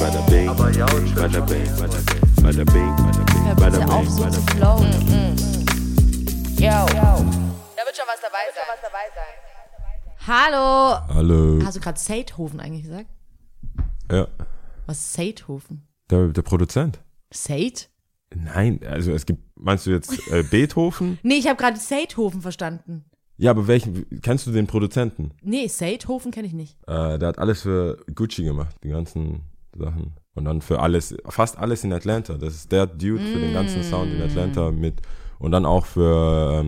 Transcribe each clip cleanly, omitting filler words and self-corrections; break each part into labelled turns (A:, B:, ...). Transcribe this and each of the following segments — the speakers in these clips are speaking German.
A: bada bing, bada bing, bada bing, bada
B: Ja, auf so zu flowen. Yo. Da wird schon was dabei sein. Hallo.
C: Hallo.
B: Hast du gerade Seithofen eigentlich gesagt?
C: Ja.
B: Was ist Seithofen?
C: Der Produzent.
B: Seit?
C: Nein, also es gibt, meinst du jetzt Beethoven?
B: Nee, ich habe gerade Seithofen verstanden.
C: Ja, aber welchen, kennst du den Produzenten?
B: Nee, Seithofen kenne ich nicht.
C: Der hat alles für Gucci gemacht, die ganzen Sachen. Und dann für alles, fast alles in Atlanta. Das ist der Dude für den ganzen Sound in Atlanta mit. Und dann auch für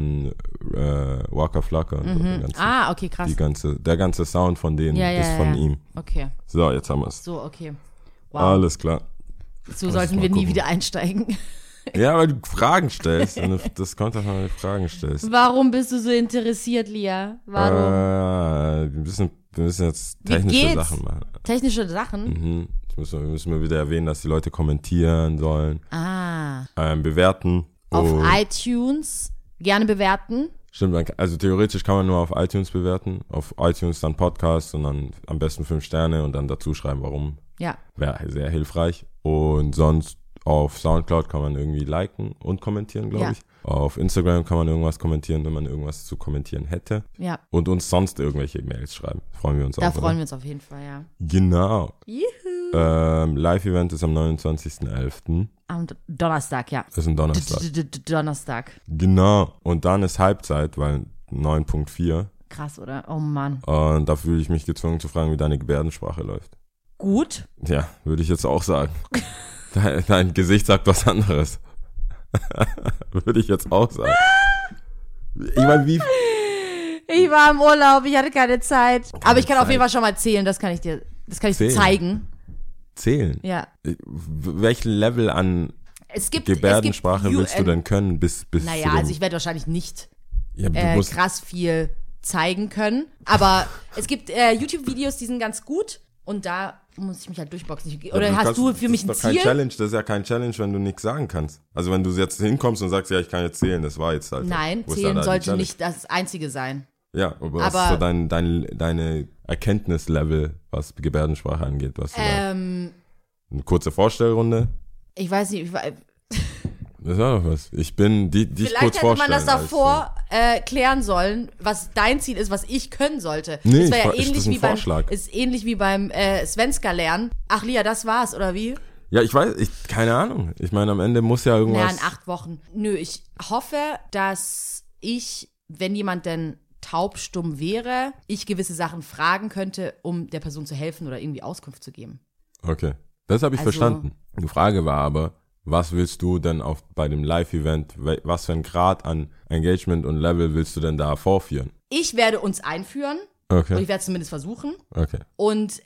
C: Waka Flocka und so. Den ganzen,
B: Okay, krass.
C: der ganze Sound von denen ist von ihm.
B: Okay.
C: So, jetzt haben wir es.
B: So, okay. Wow.
C: Alles klar.
B: So sollten wir nie wieder einsteigen.
C: Ja, weil du Fragen stellst. Das kommt davon, wenn du Fragen stellst.
B: Warum bist du so interessiert, Lia? Warum?
C: Wir müssen jetzt technische Sachen machen.
B: Technische Sachen?
C: Wir müssen wieder erwähnen, dass die Leute kommentieren sollen. Bewerten.
B: Auf iTunes gerne bewerten.
C: Stimmt, also theoretisch kann man nur auf iTunes bewerten. Auf iTunes dann Podcast und dann am besten 5 Sterne und dann dazu schreiben, warum.
B: Ja.
C: Wäre sehr hilfreich. Und sonst auf Soundcloud kann man irgendwie liken und kommentieren, glaube ich. Auf Instagram kann man irgendwas kommentieren, wenn man irgendwas zu kommentieren hätte.
B: Ja.
C: Und uns sonst irgendwelche Mails schreiben. Freuen wir uns auch.
B: Da freuen wir uns auf jeden Fall, ja.
C: Genau.
B: Juhu.
C: Live-Event ist am 29.11.
B: Am Donnerstag, ja.
C: Das ist ein Donnerstag.
B: Donnerstag.
C: Genau. Und dann ist Halbzeit, weil 9.4.
B: Krass, oder? Oh Mann.
C: Und da fühle ich mich gezwungen zu fragen, wie deine Gebärdensprache läuft.
B: Gut.
C: Ja, würde ich jetzt auch sagen. Dein Gesicht sagt was anderes. Würde ich jetzt auch sagen. Ich meine, wie...
B: Ich war im Urlaub, ich hatte keine Zeit. Aber ich kann auf jeden Fall schon mal zählen, das kann ich dir zeigen.
C: Zählen?
B: Ja.
C: Welchen Level an Gebärdensprache willst du denn können bis
B: naja, also ich werde wahrscheinlich nicht
C: musst
B: krass viel zeigen können. Aber es gibt YouTube-Videos, die sind ganz gut. Und da muss ich mich halt durchboxen. Oder hast du für mich ein Ziel?
C: Das ist ja kein Challenge, wenn du nichts sagen kannst. Also wenn du jetzt hinkommst und sagst, ja, ich kann jetzt zählen, das war jetzt halt.
B: Nein, zählen sollte nicht das Einzige sein.
C: Ja, aber was ist so deine Erkenntnislevel, was Gebärdensprache angeht? Was eine kurze Vorstellrunde?
B: Ich weiß nicht,
C: Das war doch was. Ich bin die ich kurz vorstellen.
B: Vielleicht hätte man das davor klären sollen, was dein Ziel ist, was ich können sollte.
C: Nee,
B: das wäre ja
C: ähnlich
B: wie beim Svenska lernen. Ach Lia, das war's, oder wie?
C: Ja, ich weiß, keine Ahnung. Ich meine, am Ende muss ja irgendwas...
B: Ja, in 8 Wochen. Nö, ich hoffe, dass ich, wenn jemand denn taubstumm wäre, ich gewisse Sachen fragen könnte, um der Person zu helfen oder irgendwie Auskunft zu geben.
C: Okay, das habe ich verstanden. Die Frage war aber, was willst du denn bei dem Live-Event, was für ein Grad an Engagement und Level willst du denn da vorführen?
B: Ich werde uns einführen.
C: Okay.
B: Und ich werde es zumindest versuchen.
C: Okay.
B: Und,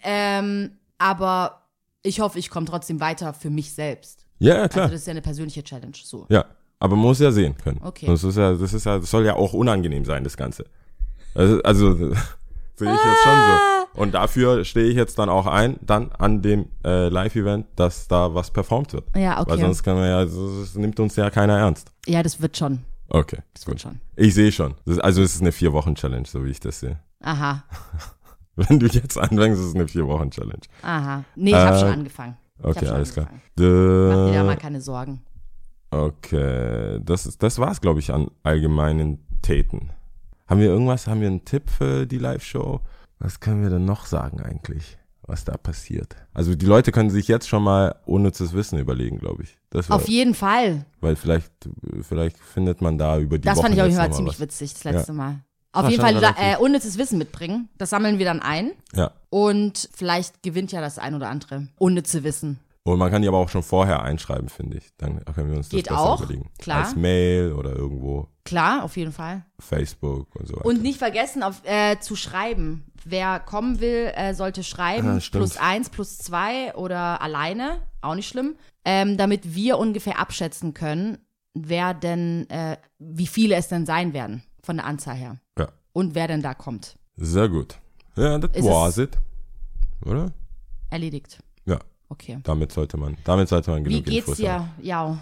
B: aber ich hoffe, ich komme trotzdem weiter für mich selbst.
C: Ja, klar.
B: Also das ist ja eine persönliche Challenge, so.
C: Ja, aber man muss ja sehen können.
B: Okay.
C: Das soll ja auch unangenehm sein, das Ganze. Also sehe ich jetzt schon so. Und dafür stehe ich jetzt dann auch dann an dem Live-Event, dass da was performt wird.
B: Ja, okay.
C: Weil sonst das nimmt uns ja keiner ernst.
B: Ja, das wird schon.
C: Okay.
B: Das wird schon.
C: Ich sehe schon. Es ist eine 4-Wochen-Challenge, so wie ich das sehe.
B: Aha.
C: Wenn du jetzt anfängst, ist es eine 4-Wochen-Challenge.
B: Aha. Nee, ich habe schon angefangen.
C: Okay, alles klar.
B: Mach dir da mal keine Sorgen.
C: Okay. Das war's, glaube ich, an allgemeinen Täten. Haben wir einen Tipp für die Live-Show? Was können wir denn noch sagen eigentlich, was da passiert? Also die Leute können sich jetzt schon mal unnützes Wissen überlegen, glaube ich.
B: Auf jeden Fall.
C: Weil vielleicht findet man da über die
B: Das
C: Wochen
B: fand ich auf jeden Fall
C: jetzt
B: ziemlich
C: was.
B: witzig, das letzte Mal.
C: Das
B: Auf jeden
C: war
B: Fall
C: schon
B: unnützes Wissen mitbringen. Das sammeln wir dann ein.
C: Ja.
B: Und vielleicht gewinnt ja das ein oder andere unnütze Wissen.
C: Und man kann die aber auch schon vorher einschreiben, finde ich. Dann können wir uns das besser
B: auch,
C: überlegen.
B: Klar.
C: Als Mail oder irgendwo.
B: Klar, auf jeden Fall.
C: Facebook und so weiter.
B: Und nicht vergessen, zu schreiben. Wer kommen will, sollte schreiben. +1, +2 oder alleine. Auch nicht schlimm. Damit wir ungefähr abschätzen können, wer denn, wie viele es denn sein werden. Von der Anzahl her.
C: Ja.
B: Und wer denn da kommt.
C: Sehr gut. Ja, das was it. Oder?
B: Erledigt.
C: Ja.
B: Okay.
C: Damit sollte man genug
B: Wie geht's
C: Infos
B: dir? Ja.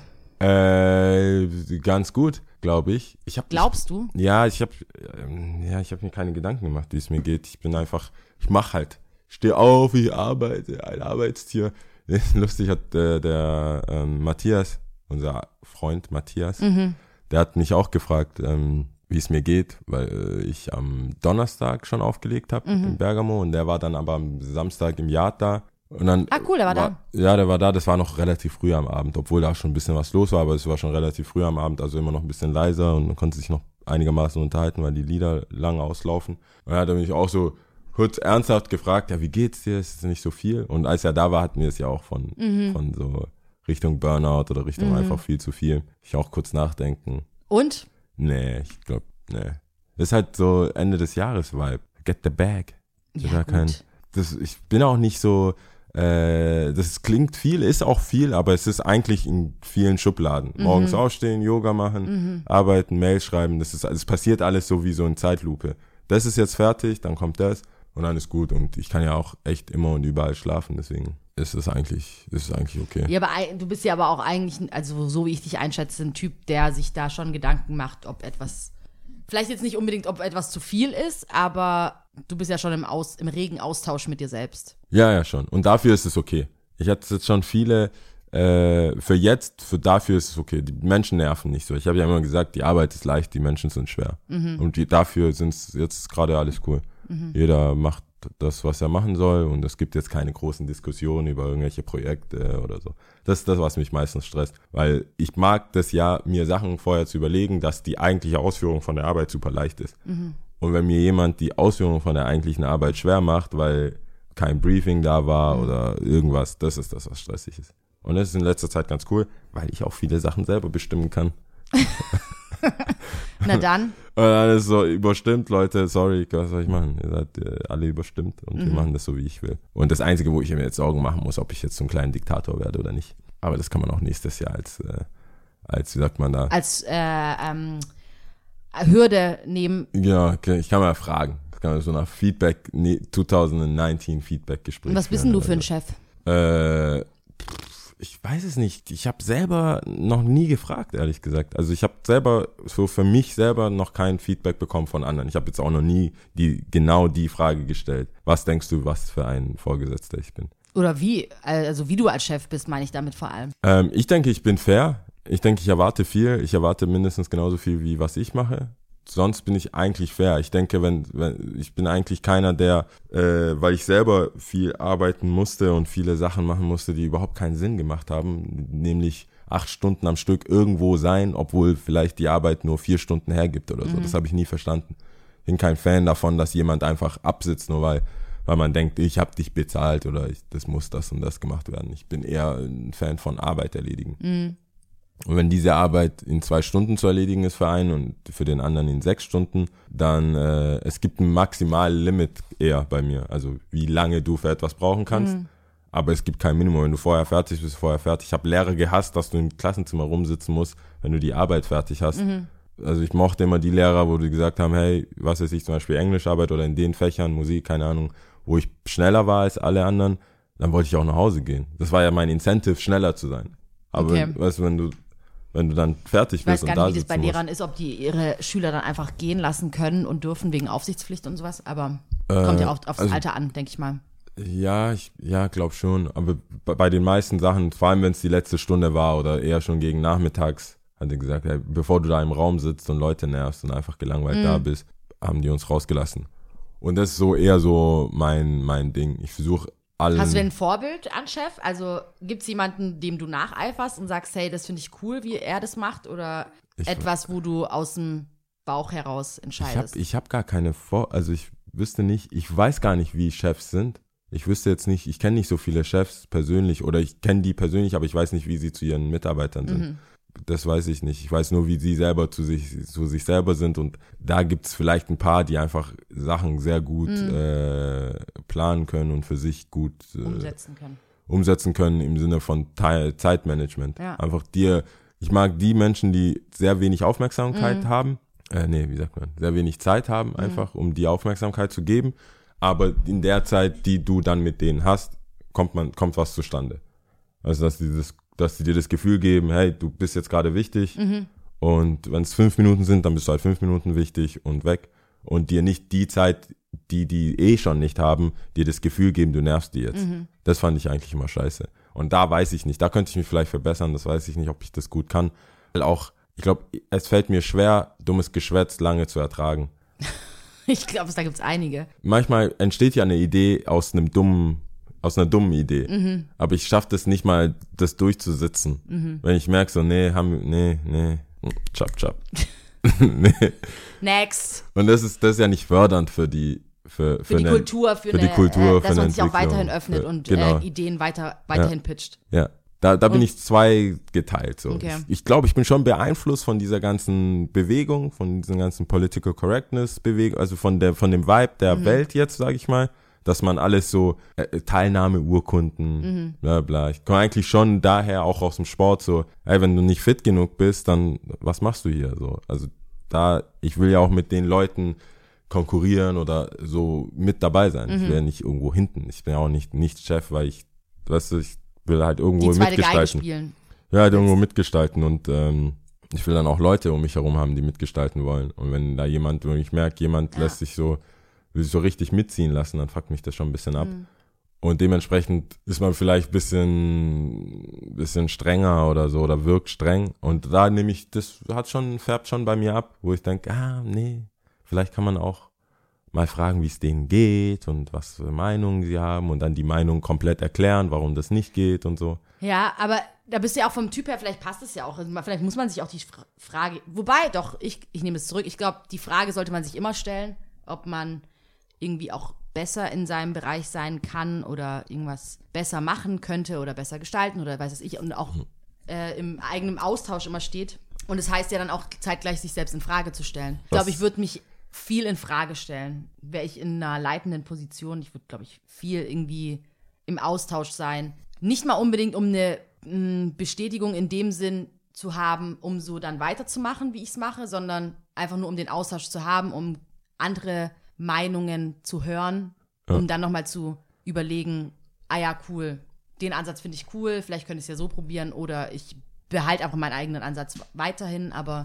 C: Ganz gut, glaube ich.
B: Glaubst du?
C: Ja, ich habe mir keine Gedanken gemacht, wie es mir geht. Ich mache halt. Ich stehe auf, ich arbeite, ein Arbeitstier. lustig hat der Matthias, unser Freund Matthias, der hat mich auch gefragt, wie es mir geht, weil ich am Donnerstag schon aufgelegt habe in Bergamo und der war dann aber am Samstag im Yard da. Und dann
B: cool, der war da.
C: Ja, der war da, das war noch relativ früh am Abend, obwohl da schon ein bisschen was los war, aber es war schon relativ früh am Abend, also immer noch ein bisschen leiser und man konnte sich noch einigermaßen unterhalten, weil die Lieder lang auslaufen. Und dann hat er mich auch so kurz ernsthaft gefragt, ja, wie geht's dir, ist nicht so viel? Und als er da war, hatten wir es ja auch von so Richtung Burnout oder Richtung einfach viel zu viel. Ich auch kurz nachdenken.
B: Und?
C: Nee, ich glaube, nee. Das ist halt so Ende des Jahres Vibe. Get the bag.
B: Ja, gut.
C: Ich bin auch nicht so, das klingt viel, ist auch viel, aber es ist eigentlich in vielen Schubladen. Morgens aufstehen, Yoga machen, arbeiten, Mail schreiben, es passiert alles so wie so in Zeitlupe. Das ist jetzt fertig, dann kommt das und dann ist gut. Und ich kann ja auch echt immer und überall schlafen, deswegen ist es eigentlich okay.
B: Ja, aber du bist ja aber auch eigentlich, also so wie ich dich einschätze, ein Typ, der sich da schon Gedanken macht, ob etwas, vielleicht jetzt nicht unbedingt, ob etwas zu viel ist, aber du bist ja schon im regen Austausch mit dir selbst.
C: Ja, schon. Und dafür ist es okay. Ich hatte jetzt schon viele, dafür ist es okay. Die Menschen nerven nicht so. Ich habe ja immer gesagt, die Arbeit ist leicht, die Menschen sind schwer. Und dafür sind es jetzt gerade alles cool. Jeder macht das, was er machen soll und es gibt jetzt keine großen Diskussionen über irgendwelche Projekte oder so. Das ist das, was mich meistens stresst, weil ich mag das ja, mir Sachen vorher zu überlegen, dass die eigentliche Ausführung von der Arbeit super leicht ist. Und wenn mir jemand die Ausführung von der eigentlichen Arbeit schwer macht, weil kein Briefing da war oder irgendwas, das ist das, was stressig ist. Und das ist in letzter Zeit ganz cool, weil ich auch viele Sachen selber bestimmen kann.
B: Na dann.
C: Und dann ist so überstimmt, Leute, sorry, was soll ich machen? Ihr seid alle überstimmt und wir machen das so, wie ich will. Und das Einzige, wo ich mir jetzt Sorgen machen muss, ob ich jetzt so einen kleinen Diktator werde oder nicht. Aber das kann man auch nächstes Jahr als wie sagt man da?
B: Als Hürde nehmen.
C: Ja, ich kann mal fragen. Ich kann mal so nach 2019 Feedback-Gespräch.
B: Und was bist denn du für ein Chef?
C: Ich weiß es nicht. Ich habe selber noch nie gefragt, ehrlich gesagt. Also ich habe selber, so für mich selber noch kein Feedback bekommen von anderen. Ich habe jetzt auch noch nie genau die Frage gestellt. Was denkst du, was für ein Vorgesetzter ich bin?
B: Oder wie? Also wie du als Chef bist, meine ich damit vor allem.
C: Ich denke, ich bin fair. Ich denke, ich erwarte viel. Ich erwarte mindestens genauso viel, wie was ich mache. Sonst bin ich eigentlich fair. Ich denke, wenn ich bin eigentlich keiner, der, weil ich selber viel arbeiten musste und viele Sachen machen musste, die überhaupt keinen Sinn gemacht haben, nämlich 8 Stunden am Stück irgendwo sein, obwohl vielleicht die Arbeit nur 4 Stunden hergibt oder so. Das habe ich nie verstanden. Ich bin kein Fan davon, dass jemand einfach absitzt, nur weil man denkt, ich habe dich bezahlt oder das muss das und das gemacht werden. Ich bin eher ein Fan von Arbeit erledigen. Und wenn diese Arbeit in 2 Stunden zu erledigen ist für einen und für den anderen in 6 Stunden, dann es gibt ein Maximallimit eher bei mir. Also wie lange du für etwas brauchen kannst. Aber es gibt kein Minimum. Wenn du vorher fertig bist, vorher fertig. Ich habe Lehrer gehasst, dass du im Klassenzimmer rumsitzen musst, wenn du die Arbeit fertig hast. Also ich mochte immer die Lehrer, wo die gesagt haben, hey, was weiß ich, zum Beispiel Englischarbeit oder in den Fächern, Musik, keine Ahnung, wo ich schneller war als alle anderen, dann wollte ich auch nach Hause gehen. Das war ja mein Incentive, schneller zu sein. Aber weißt du, wenn du dann fertig bist und da
B: sitzen musst. Ich weiß gar nicht, wie das bei Lehrern ist, ob die ihre Schüler dann einfach gehen lassen können und dürfen wegen Aufsichtspflicht und sowas, aber kommt ja auch aufs Alter an, denke ich mal.
C: Ja, glaube schon, aber bei den meisten Sachen, vor allem wenn es die letzte Stunde war oder eher schon gegen nachmittags, hat er gesagt, hey, bevor du da im Raum sitzt und Leute nervst und einfach gelangweilt da bist, haben die uns rausgelassen. Und das ist so eher so mein Ding. Ich versuche
B: Hast du denn ein Vorbild an Chef? Also gibt es jemanden, dem du nacheiferst und sagst, hey, das finde ich cool, wie er das macht? Oder etwas, wo du aus dem Bauch heraus entscheidest?
C: Ich hab gar keine also ich wüsste nicht, ich weiß gar nicht, wie Chefs sind. Ich wüsste jetzt nicht, ich kenne nicht so viele Chefs persönlich oder ich kenne die persönlich, aber ich weiß nicht, wie sie zu ihren Mitarbeitern sind. Das weiß ich nicht. Ich weiß nur, wie sie selber zu sich selber sind und da gibt's vielleicht ein paar, die einfach Sachen sehr gut planen können und für sich gut umsetzen können im Sinne von Zeitmanagement. Ja. Einfach ich mag die Menschen, die sehr wenig Aufmerksamkeit haben, sehr wenig Zeit haben einfach, um die Aufmerksamkeit zu geben, aber in der Zeit, die du dann mit denen hast, kommt was zustande. Also, dass sie dir das Gefühl geben, hey, du bist jetzt gerade wichtig und wenn es 5 Minuten sind, dann bist du halt 5 Minuten wichtig und weg und dir nicht die Zeit, die schon nicht haben, dir das Gefühl geben, du nervst die jetzt. Das fand ich eigentlich immer scheiße. Und da weiß ich nicht, da könnte ich mich vielleicht verbessern, das weiß ich nicht, ob ich das gut kann. Weil auch, ich glaube, es fällt mir schwer, dummes Geschwätz lange zu ertragen.
B: Ich glaube, da gibt's einige.
C: Manchmal entsteht ja eine Idee aus einer dummen Idee. Aber ich schaffe das nicht mal, das durchzusitzen. Wenn ich merke so, nee, chap. Nee.
B: Next.
C: Und das ist ja nicht fördernd für die Kultur,
B: dass man sich auch weiterhin öffnet und Ideen weiterhin pitcht.
C: Ja, da bin ich zweigeteilt. So.
B: Okay.
C: Ich glaube, ich bin schon beeinflusst von dieser ganzen Bewegung, von dieser ganzen Political Correctness Bewegung, also von dem Vibe der Welt jetzt, sage ich mal, dass man alles so Teilnahmeurkunden, bla bla. Ich komme eigentlich schon daher auch aus dem Sport so, ey, wenn du nicht fit genug bist, dann was machst du hier so? Also ich will ja auch mit den Leuten konkurrieren oder so mit dabei sein. Ich will ja nicht irgendwo hinten. Ich bin ja auch nicht Chef, weil ich will halt irgendwo
B: die zweite
C: mitgestalten.
B: Geige spielen.
C: Ja, halt irgendwo mitgestalten und ich will dann auch Leute um mich herum haben, die mitgestalten wollen. Und wenn da wenn ich merke, jemand will sich so richtig mitziehen lassen, dann fuckt mich das schon ein bisschen ab. Und dementsprechend ist man vielleicht ein bisschen strenger oder so oder wirkt streng. Und da färbt schon bei mir ab, wo ich denke, nee, vielleicht kann man auch mal fragen, wie es denen geht und was für Meinungen sie haben und dann die Meinung komplett erklären, warum das nicht geht und so.
B: Ja, aber da bist du ja auch vom Typ her, vielleicht passt es ja auch. Vielleicht muss man sich auch die Frage, wobei doch, ich nehme es zurück, ich glaube, die Frage sollte man sich immer stellen, ob man irgendwie auch besser in seinem Bereich sein kann oder irgendwas besser machen könnte oder besser gestalten oder weiß ich und auch im eigenen Austausch immer steht. Und das heißt ja dann auch zeitgleich, sich selbst in Frage zu stellen. Ich glaube, ich würde mich viel in Frage stellen. Wäre ich in einer leitenden Position, ich würde, glaube ich, viel irgendwie im Austausch sein. Nicht mal unbedingt, um eine Bestätigung in dem Sinn zu haben, um so dann weiterzumachen, wie ich es mache, sondern einfach nur, um den Austausch zu haben, um andere Meinungen zu hören, um dann nochmal zu überlegen, cool, den Ansatz finde ich cool, vielleicht könnte ich es ja so probieren oder ich behalte einfach meinen eigenen Ansatz weiterhin, aber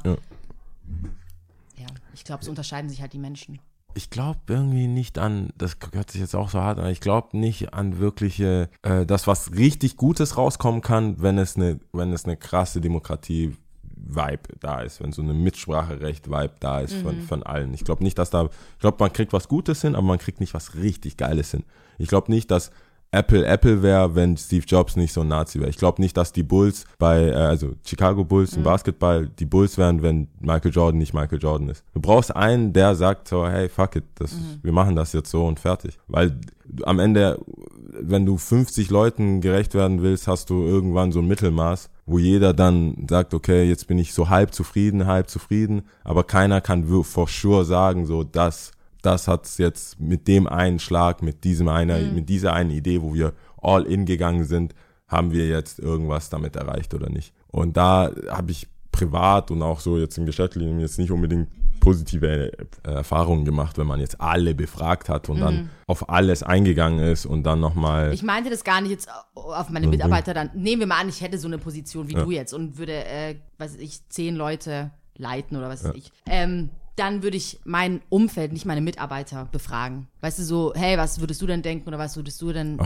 B: ich glaube, so unterscheiden sich halt die Menschen.
C: Ich glaube irgendwie nicht an, das hört sich jetzt auch so hart an, ich glaube nicht an wirkliche, das was richtig Gutes rauskommen kann, wenn es eine krasse Demokratie-Vibe da ist, wenn so eine Mitspracherecht-Vibe da ist von allen. Ich glaube nicht, ich glaube, man kriegt was Gutes hin, aber man kriegt nicht was richtig Geiles hin. Ich glaube nicht, dass Apple wäre, wenn Steve Jobs nicht so ein Nazi wäre. Ich glaube nicht, dass die Bulls also Chicago Bulls im Basketball die Bulls wären, wenn Michael Jordan nicht Michael Jordan ist. Du brauchst einen, der sagt so, hey, fuck it, wir machen das jetzt so und fertig. Weil am Ende, wenn du 50 Leuten gerecht werden willst, hast du irgendwann so ein Mittelmaß, wo jeder dann sagt, okay, jetzt bin ich so halb zufrieden, aber keiner kann for sure sagen, so, das hat's jetzt mit dem einen Schlag, mit dieser einen Idee, wo wir all in gegangen sind, haben wir jetzt irgendwas damit erreicht oder nicht. Und da habe ich privat und auch so jetzt im Geschäftlichen jetzt nicht unbedingt positive Erfahrungen gemacht, wenn man jetzt alle befragt hat und dann auf alles eingegangen ist und dann nochmal.
B: Ich meinte das gar nicht jetzt auf meine Mitarbeiter, dann nehmen wir mal an, ich hätte so eine Position wie du jetzt und würde, 10 Leute leiten oder was weiß ich. Dann würde ich mein Umfeld, nicht meine Mitarbeiter, befragen. Weißt du, so, hey, was würdest du denn denken oder was würdest du denn,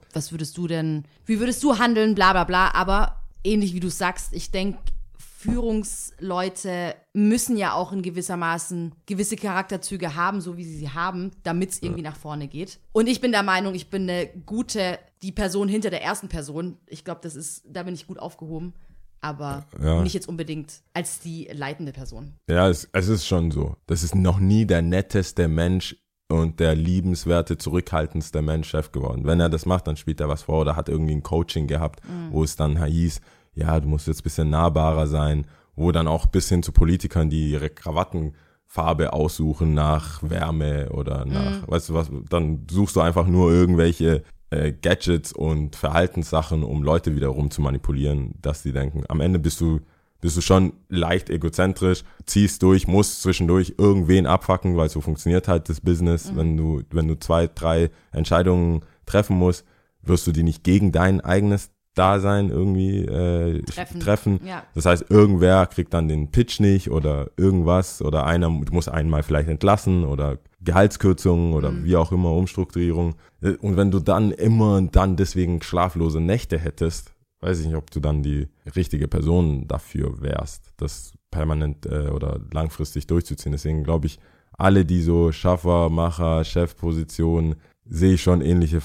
B: wie würdest du handeln, bla bla bla. Aber ähnlich wie du sagst, ich denke, Führungsleute müssen ja auch in gewissermaßen gewisse Charakterzüge haben, so wie sie haben, damit es irgendwie nach vorne geht. Und ich bin der Meinung, ich bin die Person hinter der ersten Person. Ich glaube, da bin ich gut aufgehoben. Aber nicht jetzt unbedingt als die leitende Person.
C: Ja, es ist schon so. Das ist noch nie der netteste Mensch und der liebenswerte, zurückhaltendste Mensch Chef geworden. Wenn er das macht, dann spielt er was vor oder hat irgendwie ein Coaching gehabt, wo es dann hieß, ja, du musst jetzt ein bisschen nahbarer sein, wo dann auch bis hin zu Politikern, die ihre Krawattenfarbe aussuchen nach Wärme oder nach, weißt du was, dann suchst du einfach nur irgendwelche Gadgets und Verhaltenssachen, um Leute wiederum zu manipulieren, dass sie denken, am Ende bist du schon leicht egozentrisch, ziehst durch, musst zwischendurch irgendwen abfacken, weil so funktioniert halt das Business. Wenn du 2, 3 Entscheidungen treffen musst, wirst du die nicht gegen dein eigenes Dasein irgendwie treffen.
B: Ja.
C: Das heißt, irgendwer kriegt dann den Pitch nicht oder irgendwas oder du musst einen mal vielleicht entlassen oder Gehaltskürzungen oder wie auch immer, Umstrukturierung. Und wenn du dann deswegen schlaflose Nächte hättest, weiß ich nicht, ob du dann die richtige Person dafür wärst, das permanent oder langfristig durchzuziehen. Deswegen glaube ich, alle, die so Schaffer, Macher, Chefpositionen, sehe ich schon ähnliche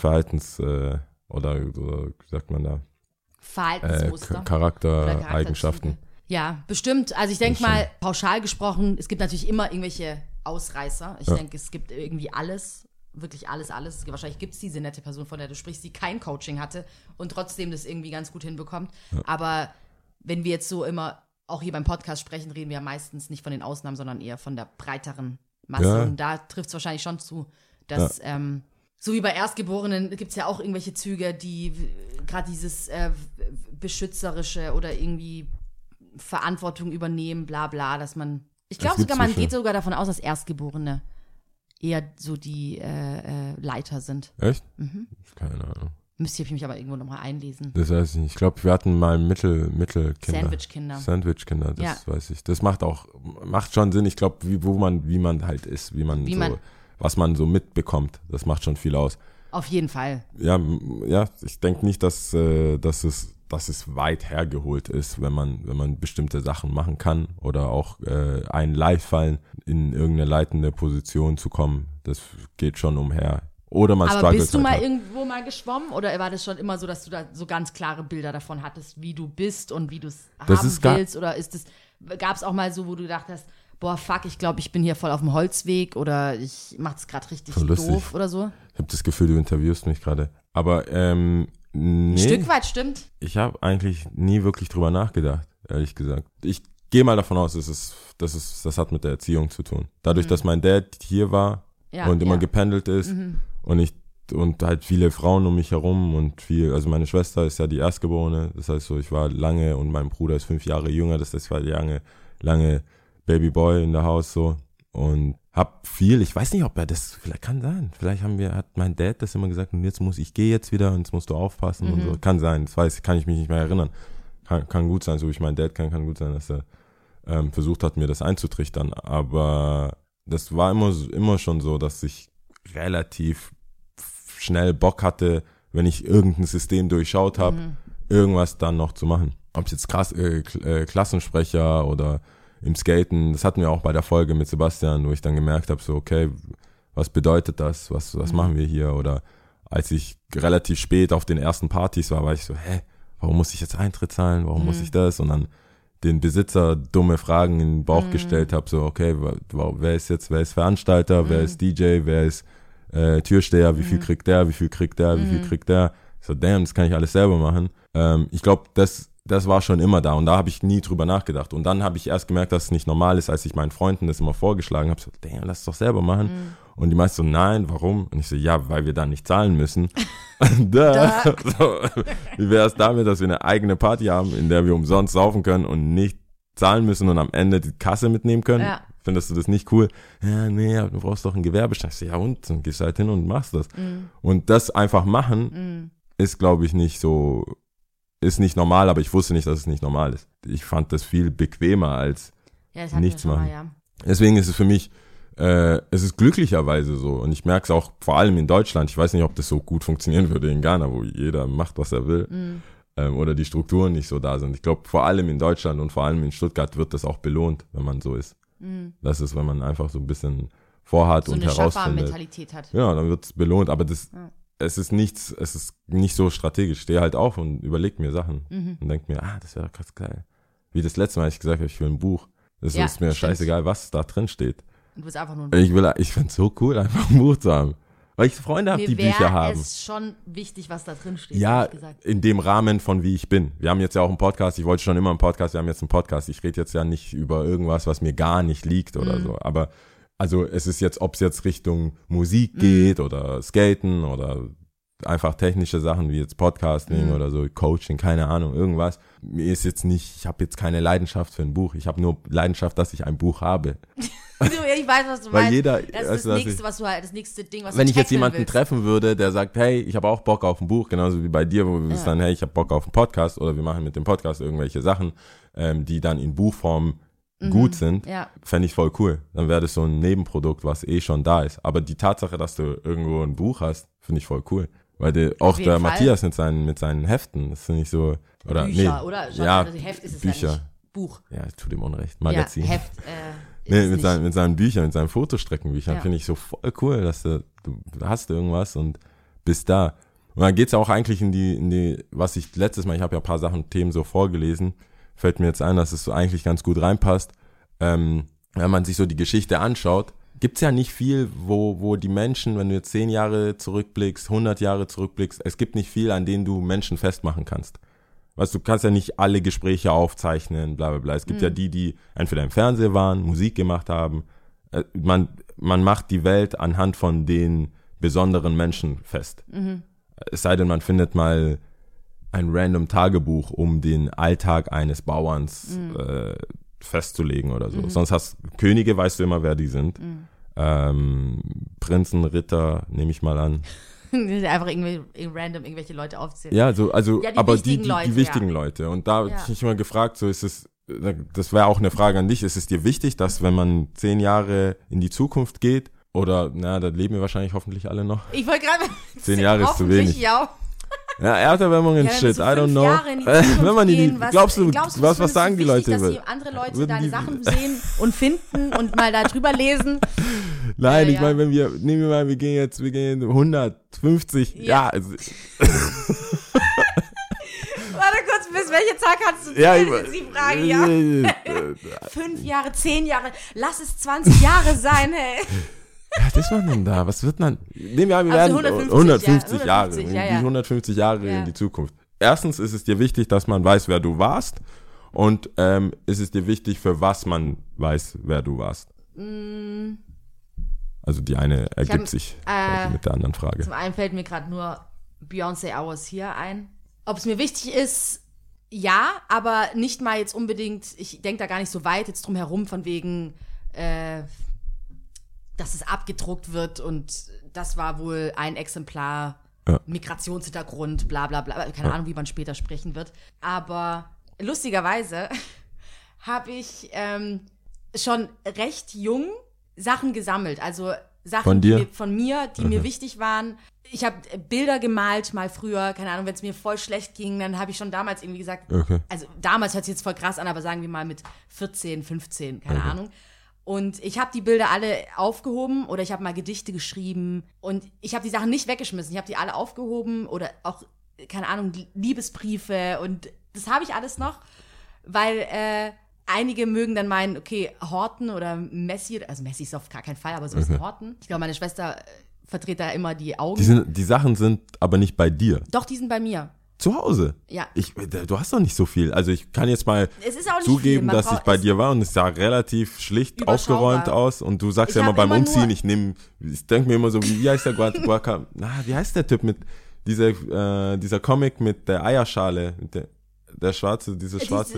C: oder wie sagt man da?
B: Verhaltensmuster.
C: Charaktereigenschaften.
B: Ja, bestimmt. Also ich denke mal, pauschal gesprochen, es gibt natürlich immer irgendwelche Ausreißer. Ich denke, es gibt irgendwie alles, wirklich alles. Wahrscheinlich gibt es diese nette Person, von der du sprichst, die kein Coaching hatte und trotzdem das irgendwie ganz gut hinbekommt. Ja. Aber wenn wir jetzt so immer auch hier beim Podcast sprechen, reden wir ja meistens nicht von den Ausnahmen, sondern eher von der breiteren Masse. Ja. Und da trifft es wahrscheinlich schon zu, dass so wie bei Erstgeborenen gibt es ja auch irgendwelche Züge, die gerade dieses beschützerische oder irgendwie Verantwortung übernehmen, bla bla, dass man, ich glaube sogar, man geht sogar davon aus, dass Erstgeborene eher so die Leiter sind.
C: Echt? Mhm. Keine Ahnung.
B: Müsste ich mich aber irgendwo nochmal einlesen.
C: Das weiß ich nicht. Ich glaube, wir hatten mal Mittelkinder.
B: Sandwich-Kinder,
C: das weiß ich. Das macht schon Sinn. Ich glaube, wie man halt ist, was man so mitbekommt. Das macht schon viel aus.
B: Auf jeden Fall.
C: Ja, ich denke nicht, dass es weit hergeholt ist, wenn man bestimmte Sachen machen kann oder auch einen leicht fallen, in irgendeine leitende Position zu kommen. Das geht schon umher. Oder man struggelt.
B: Aber bist du mal irgendwo mal geschwommen oder war das schon immer so, dass du da so ganz klare Bilder davon hattest, wie du bist und wie du es haben willst? Oder gab es auch mal so, wo du gedacht hast, boah, fuck, ich glaube, ich bin hier voll auf dem Holzweg oder ich mach das gerade richtig doof oder so?
C: Ich habe das Gefühl, du interviewst mich gerade. Aber nee.
B: Ein Stück weit stimmt.
C: Ich habe eigentlich nie wirklich drüber nachgedacht, ehrlich gesagt. Ich gehe mal davon aus, das hat mit der Erziehung zu tun. Dadurch, dass mein Dad hier war und immer gependelt ist und halt viele Frauen um mich herum und also meine Schwester ist ja die Erstgeborene, das heißt so, ich war lange und mein Bruder ist 5 Jahre jünger, das heißt, ich war lange Babyboy in der Haus so und hab viel, ich weiß nicht, ob er das, vielleicht kann sein, vielleicht hat mein Dad das immer gesagt und ich gehe jetzt wieder und jetzt musst du aufpassen und so, kann sein, kann ich mich nicht mehr erinnern, kann gut sein, so wie ich meinen Dad kann gut sein, dass er versucht hat, mir das einzutrichtern, aber das war immer schon so, dass ich relativ schnell Bock hatte, wenn ich irgendein System durchschaut habe, irgendwas dann noch zu machen. Ob es jetzt Klassensprecher oder im Skaten, das hatten wir auch bei der Folge mit Sebastian, wo ich dann gemerkt habe, so okay, was bedeutet das, was machen wir hier? Oder als ich relativ spät auf den ersten Partys war ich so, warum muss ich jetzt Eintritt zahlen, warum muss ich das? Und dann den Besitzer dumme Fragen in den Bauch gestellt habe, so okay, wer ist Veranstalter, wer ist DJ, wer ist Türsteher, wie viel kriegt der, wie viel kriegt der. So damn, das kann ich alles selber machen. Ich glaube, das war schon immer da und da habe ich nie drüber nachgedacht. Und dann habe ich erst gemerkt, dass es nicht normal ist, als ich meinen Freunden das immer vorgeschlagen habe, so damn, lass es doch selber machen. Und die meisten so, nein, warum? Und ich so, ja, weil wir dann nicht zahlen müssen. So, wie wäre es damit, dass wir eine eigene Party haben, in der wir umsonst saufen können und nicht zahlen müssen und am Ende die Kasse mitnehmen können? Ja. Findest du das nicht cool? Ja, nee, du brauchst doch einen Gewerbeschein. Ich so, ja und? Dann gehst du halt hin und machst das. Und das einfach machen ist, glaube ich, ist nicht normal, aber ich wusste nicht, dass es nicht normal ist. Ich fand das viel bequemer als nichts machen. Deswegen ist es für mich, es ist glücklicherweise so und ich merke es auch vor allem in Deutschland. Ich weiß nicht, ob das so gut funktionieren würde in Ghana, wo jeder macht, was er will oder die Strukturen nicht so da sind. Ich glaube, vor allem in Deutschland und vor allem in Stuttgart wird das auch belohnt, wenn man so ist. Das ist, wenn man einfach so ein bisschen vorhat und herausfindet. So eine Schaffer-Mentalität hat. Ja, dann wird es belohnt, aber es ist nicht so strategisch. Ich stehe halt auf und überlege mir Sachen und denke mir, das wäre krass geil. Wie das letzte Mal, als ich gesagt habe, ich will ein Buch. Das ist mir scheißegal, was da drin steht.
B: Du willst einfach nur ein Buch.
C: Ich fände es so cool, einfach ein Buch zu haben. Weil ich Freunde habe, die Bücher haben.
B: Es ist schon wichtig, was da drin steht.
C: Ja, in dem Rahmen von wie ich bin. Wir haben jetzt ja auch einen Podcast. Ich wollte schon immer einen Podcast. Wir haben jetzt einen Podcast. Ich rede jetzt ja nicht über irgendwas, was mir gar nicht liegt oder so. Aber also es ist jetzt, ob es jetzt Richtung Musik geht oder Skaten oder einfach technische Sachen wie jetzt Podcasting oder so, Coaching, keine Ahnung, irgendwas. Mir ist jetzt nicht, ich habe jetzt keine Leidenschaft für ein Buch. Ich habe nur Leidenschaft, dass ich ein Buch habe.
B: Ich weiß, was du
C: Weil
B: meinst.
C: jeder,
B: Das ist das nächste, was du halt, das nächste Ding, was
C: wenn
B: du
C: ich jetzt
B: tackeln
C: jemanden
B: willst.
C: treffen würde, der sagt, hey, ich habe auch Bock auf ein Buch, genauso wie bei dir, wo wir dann, hey, ich habe Bock auf einen Podcast oder wir machen mit dem Podcast irgendwelche Sachen, die dann in Buchform gut sind, fände ich voll cool. Dann wäre das so ein Nebenprodukt, was schon da ist. Aber die Tatsache, dass du irgendwo ein Buch hast, finde ich voll cool. Weil auch der Matthias mit seinen Heften, das finde ich so, oder
B: Bücher, oder?
C: Ja,
B: also Heft ist es
C: Bücher.
B: ja nicht. Buch.
C: Ja, ich tue dem Unrecht. Magazin.
B: Ja, Heft,
C: mit seinen Büchern, mit seinen Fotostreckenbüchern finde ich so voll cool, dass du hast irgendwas und bist da. Und dann geht's ja auch eigentlich in die, was ich letztes Mal, ich habe ja ein paar Themen so vorgelesen, fällt mir jetzt ein, dass es so eigentlich ganz gut reinpasst. Wenn man sich so die Geschichte anschaut, gibt's ja nicht viel, wo die Menschen, wenn du jetzt 10 Jahre zurückblickst, 100 Jahre zurückblickst, es gibt nicht viel, an denen du Menschen festmachen kannst. Weißt du, kannst ja nicht alle Gespräche aufzeichnen, bla bla bla. Es gibt ja die entweder im Fernsehen waren, Musik gemacht haben. Man macht die Welt anhand von den besonderen Menschen fest. Es sei denn, man findet mal ein random Tagebuch, um den Alltag eines Bauerns festzulegen oder so. Sonst Könige, weißt du immer, wer die sind. Prinzen, Ritter, nehme ich mal an.
B: Einfach random irgendwelche Leute aufzählen.
C: Ja, die aber die wichtigen
B: ja.
C: Leute. Und da habe ich mich immer gefragt, so ist es, das wäre auch eine Frage an dich, ist es dir wichtig, dass wenn man 10 Jahre in die Zukunft geht, oder, da leben wir wahrscheinlich hoffentlich alle noch.
B: Ich wollte gerade
C: 10 Jahre ist zu wenig.
B: Ja.
C: Ja, Erderwärmung und shit,
B: so
C: I don't know.
B: Wenn
C: man glaubst du, was sagen die Leute?
B: Dass die andere Leute deine Sachen sehen und finden und mal da drüber lesen?
C: Nein, ich meine, nehmen wir mal, wir gehen 150,
B: Warte kurz, bis welcher Tag kannst du das ist die Frage, ja. 5 Jahre, 10 Jahre, lass es 20 Jahre sein, hey.
C: Was ist man denn da? Was wird man? Nehmen wir an, wir
B: also
C: werden
B: 150
C: Jahre.
B: Ja.
C: Die 150 Jahre in die Zukunft. Erstens ist es dir wichtig, dass man weiß, wer du warst. Und ist es dir wichtig, für was man weiß, wer du warst? Also die eine ergibt sich mit der anderen Frage.
B: Zum einen fällt mir gerade nur Beyoncé I Was Here ein. Ob es mir wichtig ist, ja, aber nicht mal jetzt unbedingt, ich denke da gar nicht so weit jetzt drum herum, von wegen dass es abgedruckt wird und das war wohl ein Exemplar, Migrationshintergrund, bla bla bla, keine Ahnung, wie man später sprechen wird. Aber lustigerweise habe ich schon recht jung Sachen gesammelt, also Sachen von mir, die mir wichtig waren. Ich habe Bilder gemalt mal früher, keine Ahnung, wenn es mir voll schlecht ging, dann habe ich schon damals irgendwie gesagt, also damals hört sich jetzt voll krass an, aber sagen wir mal mit 14, 15, keine Ahnung. Und ich habe die Bilder alle aufgehoben oder ich habe mal Gedichte geschrieben und ich habe die Sachen nicht weggeschmissen. Ich habe die alle aufgehoben oder auch, keine Ahnung, Liebesbriefe und das habe ich alles noch, weil einige mögen dann meinen, okay, Horten oder Messi, also Messi ist auf gar keinen Fall, aber so ist ein Horten. Ich glaube, meine Schwester verdreht da immer die Augen.
C: Die Sachen sind aber nicht bei dir.
B: Doch, die sind bei mir.
C: Zu Hause?
B: Ja.
C: Du hast doch nicht so viel. Also ich kann jetzt mal zugeben, dass ich bei dir war und es sah relativ schlicht aufgeräumt aus und du sagst ja immer beim Umziehen, ich denke mir immer so, wie heißt der Guacamole? Wie heißt der Typ mit dieser Comic mit der Eierschale, mit der schwarze, diese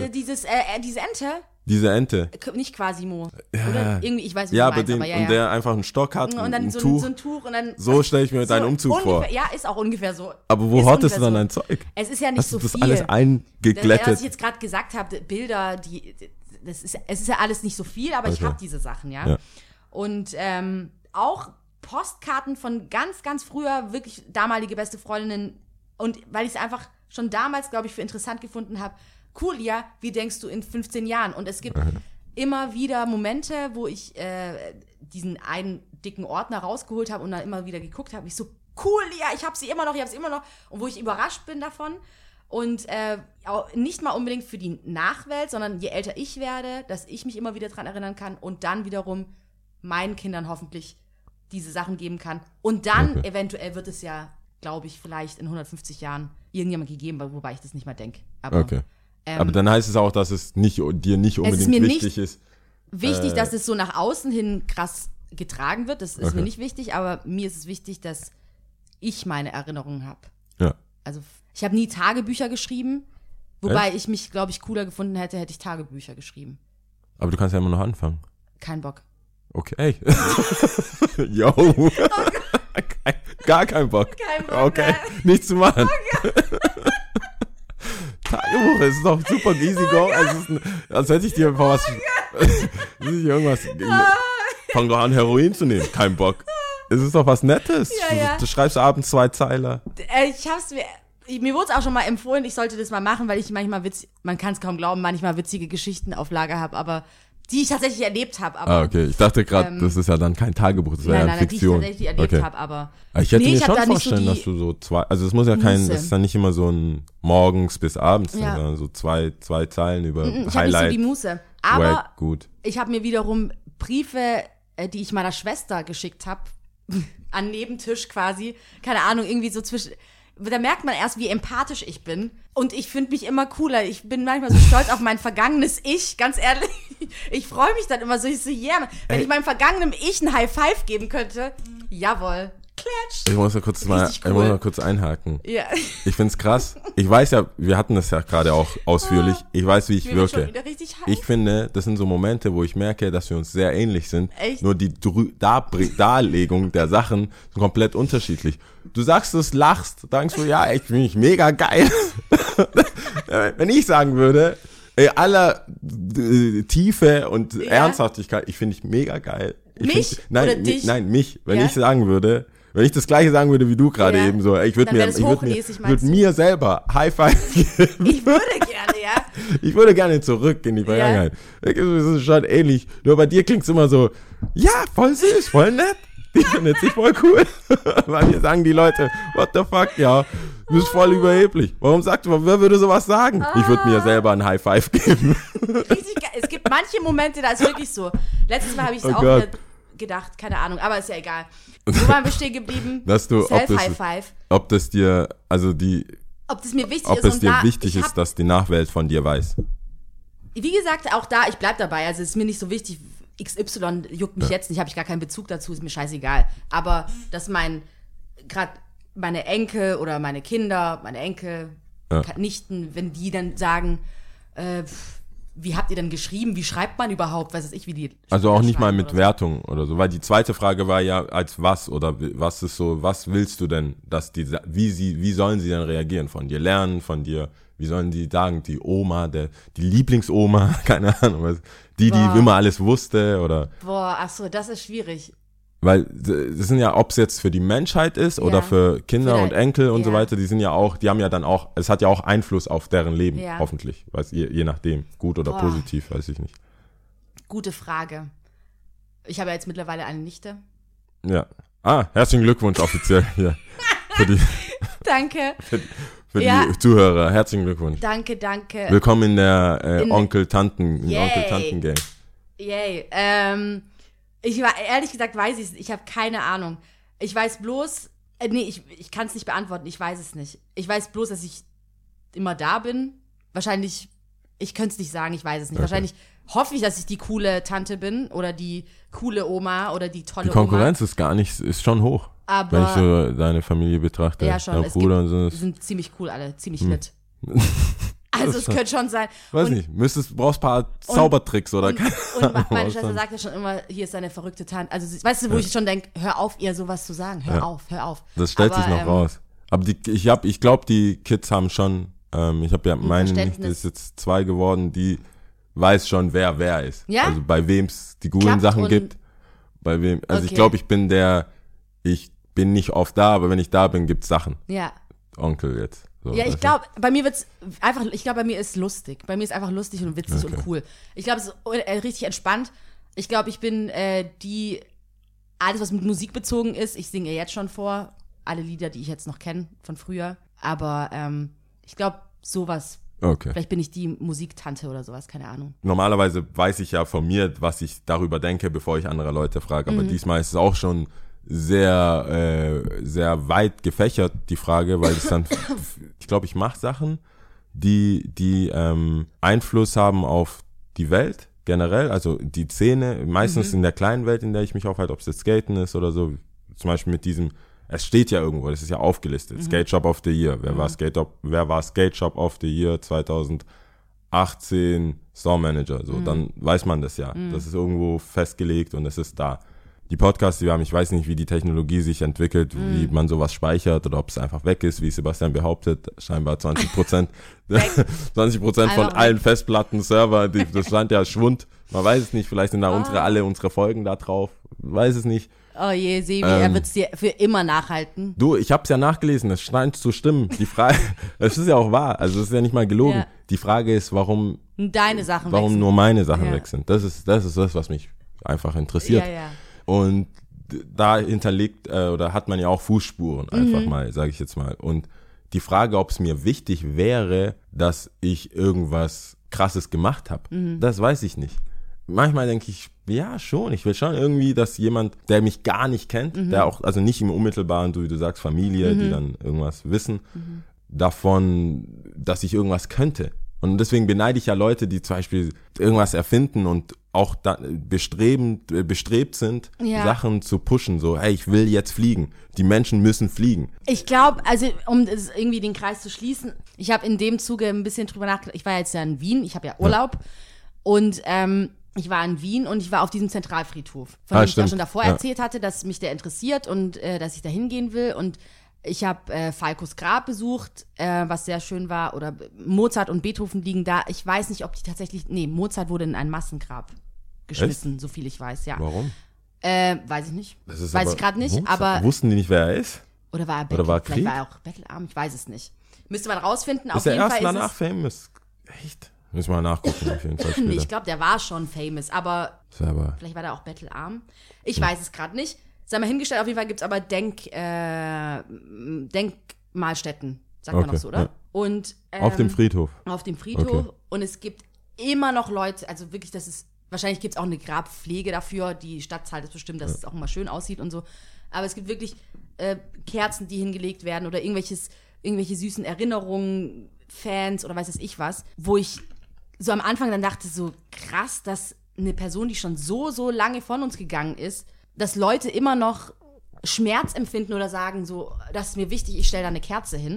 B: Ente?
C: Diese Ente.
B: Nicht Quasimo. Oder irgendwie, ich weiß nicht,
C: wie du meinst, aber und der einfach einen Stock hat
B: und dann
C: ein
B: so ein Tuch und dann.
C: So stelle ich mir deinen Umzug vor.
B: Ja, ist auch ungefähr so.
C: Aber wo hortest du dann dein Zeug?
B: Es ist ja nicht so viel.
C: Hast du das alles eingeglättet?
B: Was ich jetzt gerade gesagt habe, Bilder, es ist ja alles nicht so viel, aber ich habe diese Sachen, ja. Und auch Postkarten von ganz, ganz früher, wirklich damalige beste Freundinnen. Und weil ich es einfach schon damals, glaube ich, für interessant gefunden habe, cool, ja, wie denkst du in 15 Jahren? Und es gibt immer wieder Momente, wo ich diesen einen dicken Ordner rausgeholt habe und dann immer wieder geguckt habe. Ich so, cool, ja, ich habe sie immer noch. Und wo ich überrascht bin davon. Und auch nicht mal unbedingt für die Nachwelt, sondern je älter ich werde, dass ich mich immer wieder dran erinnern kann und dann wiederum meinen Kindern hoffentlich diese Sachen geben kann. Und dann eventuell wird es ja, glaube ich, vielleicht in 150 Jahren irgendjemand gegeben, wobei ich das nicht mal denke. Aber
C: dann heißt es auch, dass es dir nicht unbedingt wichtig ist.
B: Wichtig, dass es so nach außen hin krass getragen wird. Das ist mir nicht wichtig, aber mir ist es wichtig, dass ich meine Erinnerungen habe.
C: Ja.
B: Also ich habe nie Tagebücher geschrieben, wobei ich mich, glaube ich, cooler gefunden hätte ich Tagebücher geschrieben.
C: Aber du kannst ja immer noch anfangen.
B: Kein Bock.
C: Okay. Yo. Gar kein Bock.
B: Kein Bock
C: Okay,
B: mehr.
C: nichts zu machen. Tagebuch, es ist doch super easy go. Als hätte ich dir einfach was. Fang doch an, Heroin zu nehmen. Kein Bock. Es ist doch was Nettes.
B: Ja.
C: Du schreibst abends 2 Zeiler.
B: Mir wurde es auch schon mal empfohlen, ich sollte das mal machen, weil ich manchmal man kann es kaum glauben, manchmal witzige Geschichten auf Lager habe, aber die ich tatsächlich erlebt habe.
C: Okay. Ich dachte gerade, das ist ja dann kein Tagebuch, das wäre ja eine Fiktion.
B: Die ich tatsächlich erlebt habe, aber.
C: Ich hätte mir schon
B: da
C: vorstellen, dass du so 2, also es muss ja das ist ja nicht immer so ein morgens bis abends, sondern so 2 Zeilen über
B: Ich habe nicht so
C: Highlight.
B: die Muße. Aber
C: gut.
B: ich habe mir wiederum Briefe, die ich meiner Schwester geschickt habe, an Nebentisch quasi, keine Ahnung, irgendwie so zwischen. Da merkt man erst, wie empathisch ich bin. Und ich finde mich immer cooler. Ich bin manchmal so stolz auf mein vergangenes Ich, ganz ehrlich. Ich freue mich dann immer so, yeah. Wenn ich meinem vergangenen Ich ein High Five geben könnte, jawohl, klatsch.
C: Ich muss mal kurz einhaken.
B: Ja.
C: Ich find's krass. Ich weiß ja, wir hatten das ja gerade auch ausführlich. Ich weiß, wie ich wirke.
B: Schon wieder richtig heiß.
C: Ich finde, das sind so Momente, wo ich merke, dass wir uns sehr ähnlich sind.
B: Echt?
C: Nur die Darlegung der Sachen sind komplett unterschiedlich. Du sagst es, lachst, denkst du, ja, ich finde mich mega geil. Wenn ich sagen würde, aller Tiefe und Ernsthaftigkeit, ich finde dich mega geil.
B: Mich oder dich?
C: Nein, mich. Wenn ich sagen würde, wenn ich das Gleiche sagen würde wie du gerade eben, so, ich würde mir selber High Five geben.
B: Ich würde gerne, ja.
C: Ich würde gerne zurück in die Vergangenheit. Es ist schon ähnlich. Nur bei dir klingt's immer so, ja, voll süß, voll nett. Die findet sich voll cool. Weil mir sagen die Leute, what the fuck, ja, du bist voll überheblich. Warum sagst du, wer würde sowas sagen? Ich würde mir selber ein High Five geben.
B: Richtig geil. Es gibt manche Momente, da ist wirklich so. Letztes Mal habe ich es auch
C: Gott.
B: gedacht, keine Ahnung, aber ist ja egal. Wo waren wir stehen geblieben?
C: Self-High Five. Ob das dir,
B: ob das mir wichtig
C: ob
B: ist.
C: es dir wichtig ist, dass die Nachwelt von dir weiß.
B: Wie gesagt, auch da, ich bleib dabei. Also es ist mir nicht so wichtig, XY juckt mich jetzt nicht, habe ich gar keinen Bezug dazu, ist mir scheißegal. Aber dass gerade meine Enkel oder meine Kinder, meine Enkel, Nichten, wenn die dann sagen, wie habt ihr denn geschrieben, wie schreibt man überhaupt, weiß ich, wie die.
C: Also auch nicht mal mit Wertung oder so, weil die zweite Frage war ja als was oder was ist so, was willst du denn, dass wie sollen sie denn reagieren, von dir lernen, von dir, wie sollen die sagen, die Oma, die Lieblingsoma, keine Ahnung, die immer alles wusste oder.
B: Boah, ach so, das ist schwierig.
C: Weil das sind ja, ob es jetzt für die Menschheit ist oder für Kinder und Enkel und so weiter, die haben ja dann auch, es hat ja auch Einfluss auf deren Leben, hoffentlich, je nachdem, gut oder positiv, weiß ich nicht.
B: Gute Frage. Ich habe ja jetzt mittlerweile eine Nichte.
C: Ja. Herzlichen Glückwunsch offiziell hier.
B: Danke.
C: Für die Zuhörer, herzlichen Glückwunsch.
B: Danke.
C: Willkommen in der Onkel-Tanten-Gang.
B: Yay. Ehrlich gesagt weiß ich es. Ich habe keine Ahnung. Ich weiß bloß, ich kann es nicht beantworten. Ich weiß es nicht. Ich weiß bloß, dass ich immer da bin. Wahrscheinlich, ich könnte es nicht sagen, ich weiß es nicht. Okay. Wahrscheinlich hoffe ich, dass ich die coole Tante bin oder die coole Oma oder die tolle Oma.
C: Die Konkurrenz ist schon hoch.
B: Aber
C: wenn ich so deine Familie betrachte.
B: Ja, schon.
C: Dein Bruder und so.
B: Sind ziemlich cool alle, ziemlich nett. Also es könnte schon sein.
C: Weiß nicht, brauchst ein paar Zaubertricks oder
B: und meine Schwester sagt ja schon immer, hier ist eine verrückte Tante. Also weißt du, wo ich schon denke, hör auf, ihr sowas zu sagen. Hör auf.
C: Das stellt sich noch raus. Aber ich glaube, die Kids haben schon, ich habe ja, meine Nichte ist jetzt 2 geworden, die weiß schon, wer ist. Ja? Also bei wem es die coolen Sachen gibt. Bei wem, also ich glaube, ich bin nicht oft da, aber wenn ich da bin, gibt's Sachen.
B: Ja.
C: Onkel jetzt. So,
B: ja, ich glaube, bei mir wird's einfach, bei mir ist lustig. Bei mir ist einfach lustig und witzig und cool. Ich glaube, es ist richtig entspannt. Ich glaube, ich bin alles, was mit Musik bezogen ist, ich singe jetzt schon vor. Alle Lieder, die ich jetzt noch kenne von früher. Aber ich glaube, sowas.
C: Okay.
B: Vielleicht bin ich die Musiktante oder sowas, keine Ahnung.
C: Normalerweise weiß ich ja von mir, was ich darüber denke, bevor ich andere Leute frage. Aber diesmal ist es auch schon sehr, sehr weit gefächert, die Frage, weil es dann, ich glaube, ich mache Sachen, die Einfluss haben auf die Welt generell, also die Szene, meistens in der kleinen Welt, in der ich mich aufhalte, ob es jetzt Skaten ist oder so, zum Beispiel mit diesem, es steht ja irgendwo, das ist ja aufgelistet, Skate Shop of the Year, wer war Skate Shop of the Year 2018, 18 Store-Manager, so, dann weiß man das ja. Das ist irgendwo festgelegt und es ist da. Die Podcasts, die wir haben, ich weiß nicht, wie die Technologie sich entwickelt, wie man sowas speichert oder ob es einfach weg ist, wie Sebastian behauptet, scheinbar 20% 20% von allen Festplatten, Server, das stand ja Schwund. Man weiß es nicht, vielleicht sind da alle unsere Folgen da drauf, weiß es nicht.
B: Oh je, Sebi, er wird es dir für immer nachhalten.
C: Du, ich hab's ja nachgelesen, es scheint zu stimmen. Die Frage, es ist ja auch wahr, also es ist ja nicht mal gelogen. Ja. Die Frage ist, warum
B: deine Sachen
C: warum
B: weg
C: nur meine Sachen weg sind. Das ist das, was mich einfach interessiert.
B: Ja.
C: Und da hinterlegt oder hat man ja auch Fußspuren einfach mal, sage ich jetzt mal. Und die Frage, ob es mir wichtig wäre, dass ich irgendwas Krasses gemacht habe, das weiß ich nicht. Manchmal denke ich, ja schon, ich will schon irgendwie, dass jemand, der mich gar nicht kennt, der auch, also nicht im unmittelbaren, so wie du sagst, Familie, die dann irgendwas wissen, davon, dass ich irgendwas könnte. Und deswegen beneide ich ja Leute, die zum Beispiel irgendwas erfinden und auch bestrebt sind, Sachen zu pushen. So, hey, ich will jetzt fliegen. Die Menschen müssen fliegen.
B: Ich glaube, also um irgendwie den Kreis zu schließen, ich habe in dem Zuge ein bisschen drüber nachgedacht. Ich war jetzt ja in Wien, ich habe ja Urlaub und ich war in Wien und ich war auf diesem Zentralfriedhof, von dem ich ja schon davor erzählt hatte, dass mich der interessiert und dass ich da hingehen will. Und ich habe Falcos Grab besucht, was sehr schön war. Oder Mozart und Beethoven liegen da. Ich weiß nicht, ob die tatsächlich, Mozart wurde in ein Massengrab geschmissen, so viel ich weiß, ja.
C: Warum?
B: Weiß ich nicht. Weiß ich gerade nicht, aber...
C: Wussten die nicht, wer er ist?
B: Oder war er
C: Bettel? Oder war Krieg?
B: Vielleicht war er auch bettelarm, ich weiß es nicht. Müsste man rausfinden.
C: Ist er erst danach famous? Echt? Müssen wir mal nachgucken. Auf jeden Fall später.
B: Nee, ich glaube, der war schon famous, aber vielleicht war der auch bettelarm. Ich weiß es gerade nicht. Sei mal hingestellt, auf jeden Fall gibt es aber Denkmalstätten, sagt man noch so, oder?
C: Ja.
B: Und,
C: auf dem Friedhof?
B: Auf dem Friedhof. Okay. Und es gibt immer noch Leute, also wirklich, das ist, wahrscheinlich gibt es auch eine Grabpflege dafür, die Stadt zahlt es bestimmt, dass es auch immer schön aussieht und so. Aber es gibt wirklich Kerzen, die hingelegt werden oder irgendwelche süßen Erinnerungen, Fans oder weiß ich was, wo ich so am Anfang dann dachte, so krass, dass eine Person, die schon so lange von uns gegangen ist, dass Leute immer noch Schmerz empfinden oder sagen, so, das ist mir wichtig, ich stelle da eine Kerze hin,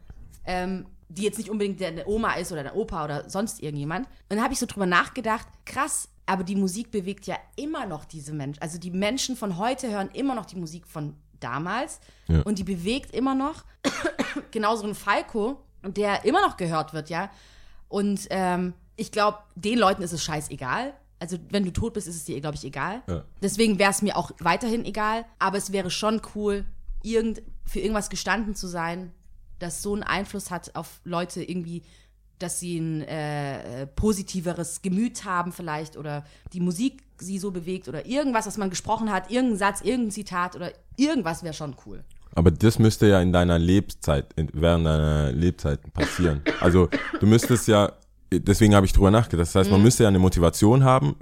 B: die jetzt nicht unbedingt eine Oma ist oder der Opa oder sonst irgendjemand. Und dann habe ich so drüber nachgedacht, krass, aber die Musik bewegt ja immer noch diese Menschen. Also die Menschen von heute hören immer noch die Musik von damals und die bewegt immer noch. Genauso ein Falco, der immer noch gehört wird, ja. Und ich glaube, den Leuten ist es scheißegal. Also wenn du tot bist, ist es dir, glaube ich, egal. Ja. Deswegen wäre es mir auch weiterhin egal. Aber es wäre schon cool, für irgendwas gestanden zu sein, das so einen Einfluss hat auf Leute irgendwie, dass sie ein positiveres Gemüt haben vielleicht oder die Musik sie so bewegt oder irgendwas, was man gesprochen hat, irgendein Satz, irgendein Zitat oder irgendwas wäre schon cool.
C: Aber das müsste ja in deiner Lebzeit, während deiner Lebzeit passieren. Also du müsstest ja, deswegen habe ich drüber nachgedacht, das heißt, man müsste ja eine Motivation haben,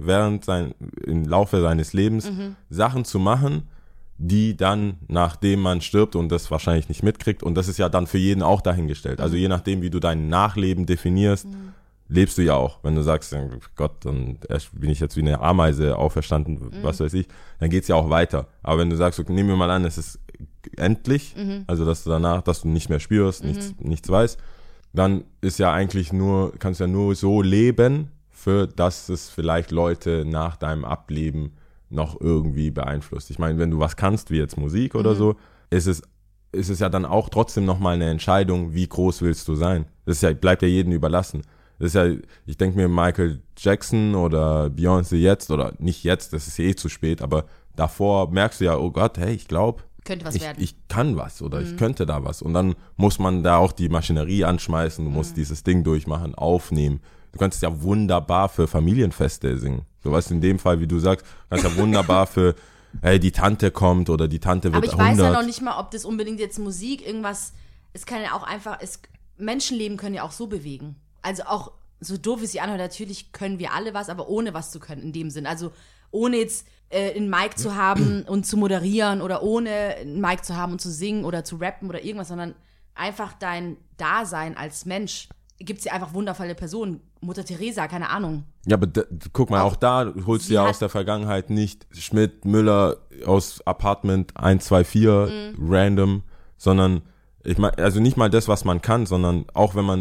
C: im Laufe seines Lebens Sachen zu machen, die dann, nachdem man stirbt und das wahrscheinlich nicht mitkriegt, und das ist ja dann für jeden auch dahingestellt. Also je nachdem, wie du dein Nachleben definierst, lebst du ja auch. Wenn du sagst, Gott, dann bin ich jetzt wie eine Ameise auferstanden, was weiß ich, dann geht's ja auch weiter. Aber wenn du sagst, okay, nehmen wir mal an, es ist endlich, also dass du danach, dass du nicht mehr spürst, nichts weißt, dann ist ja eigentlich kannst ja nur so leben, für dass es vielleicht Leute nach deinem Ableben noch irgendwie beeinflusst. Ich meine, wenn du was kannst, wie jetzt Musik oder so, ist es ja dann auch trotzdem nochmal eine Entscheidung, wie groß willst du sein. Das bleibt ja jedem überlassen. Das ist ja, ich denke mir, Michael Jackson oder Beyoncé jetzt, oder nicht jetzt, das ist eh zu spät, aber davor merkst du ja, oh Gott, hey, ich glaube, ich kann was oder ich könnte da was. Und dann muss man da auch die Maschinerie anschmeißen, du musst dieses Ding durchmachen, aufnehmen. Du kannst ja wunderbar für Familienfeste singen. So was in dem Fall, wie du sagst, kannst ja wunderbar für, hey, die Tante kommt oder die Tante wird 100.
B: Aber ich weiß ja noch nicht mal, ob das unbedingt jetzt Musik irgendwas, es kann ja auch einfach, Menschenleben können ja auch so bewegen. Also auch, so doof es sich anhört, natürlich können wir alle was, aber ohne was zu können in dem Sinn. Also ohne jetzt einen Mic zu haben und zu moderieren oder ohne einen Mic zu haben und zu singen oder zu rappen oder irgendwas, sondern einfach dein Dasein als Mensch. Gibt es ja einfach wundervolle Personen. Mutter Teresa, keine Ahnung.
C: Ja, aber guck mal, auch da holst du ja aus der Vergangenheit nicht Schmidt, Müller aus Apartment 124 random, sondern ich meine, also nicht mal das, was man kann, sondern auch wenn man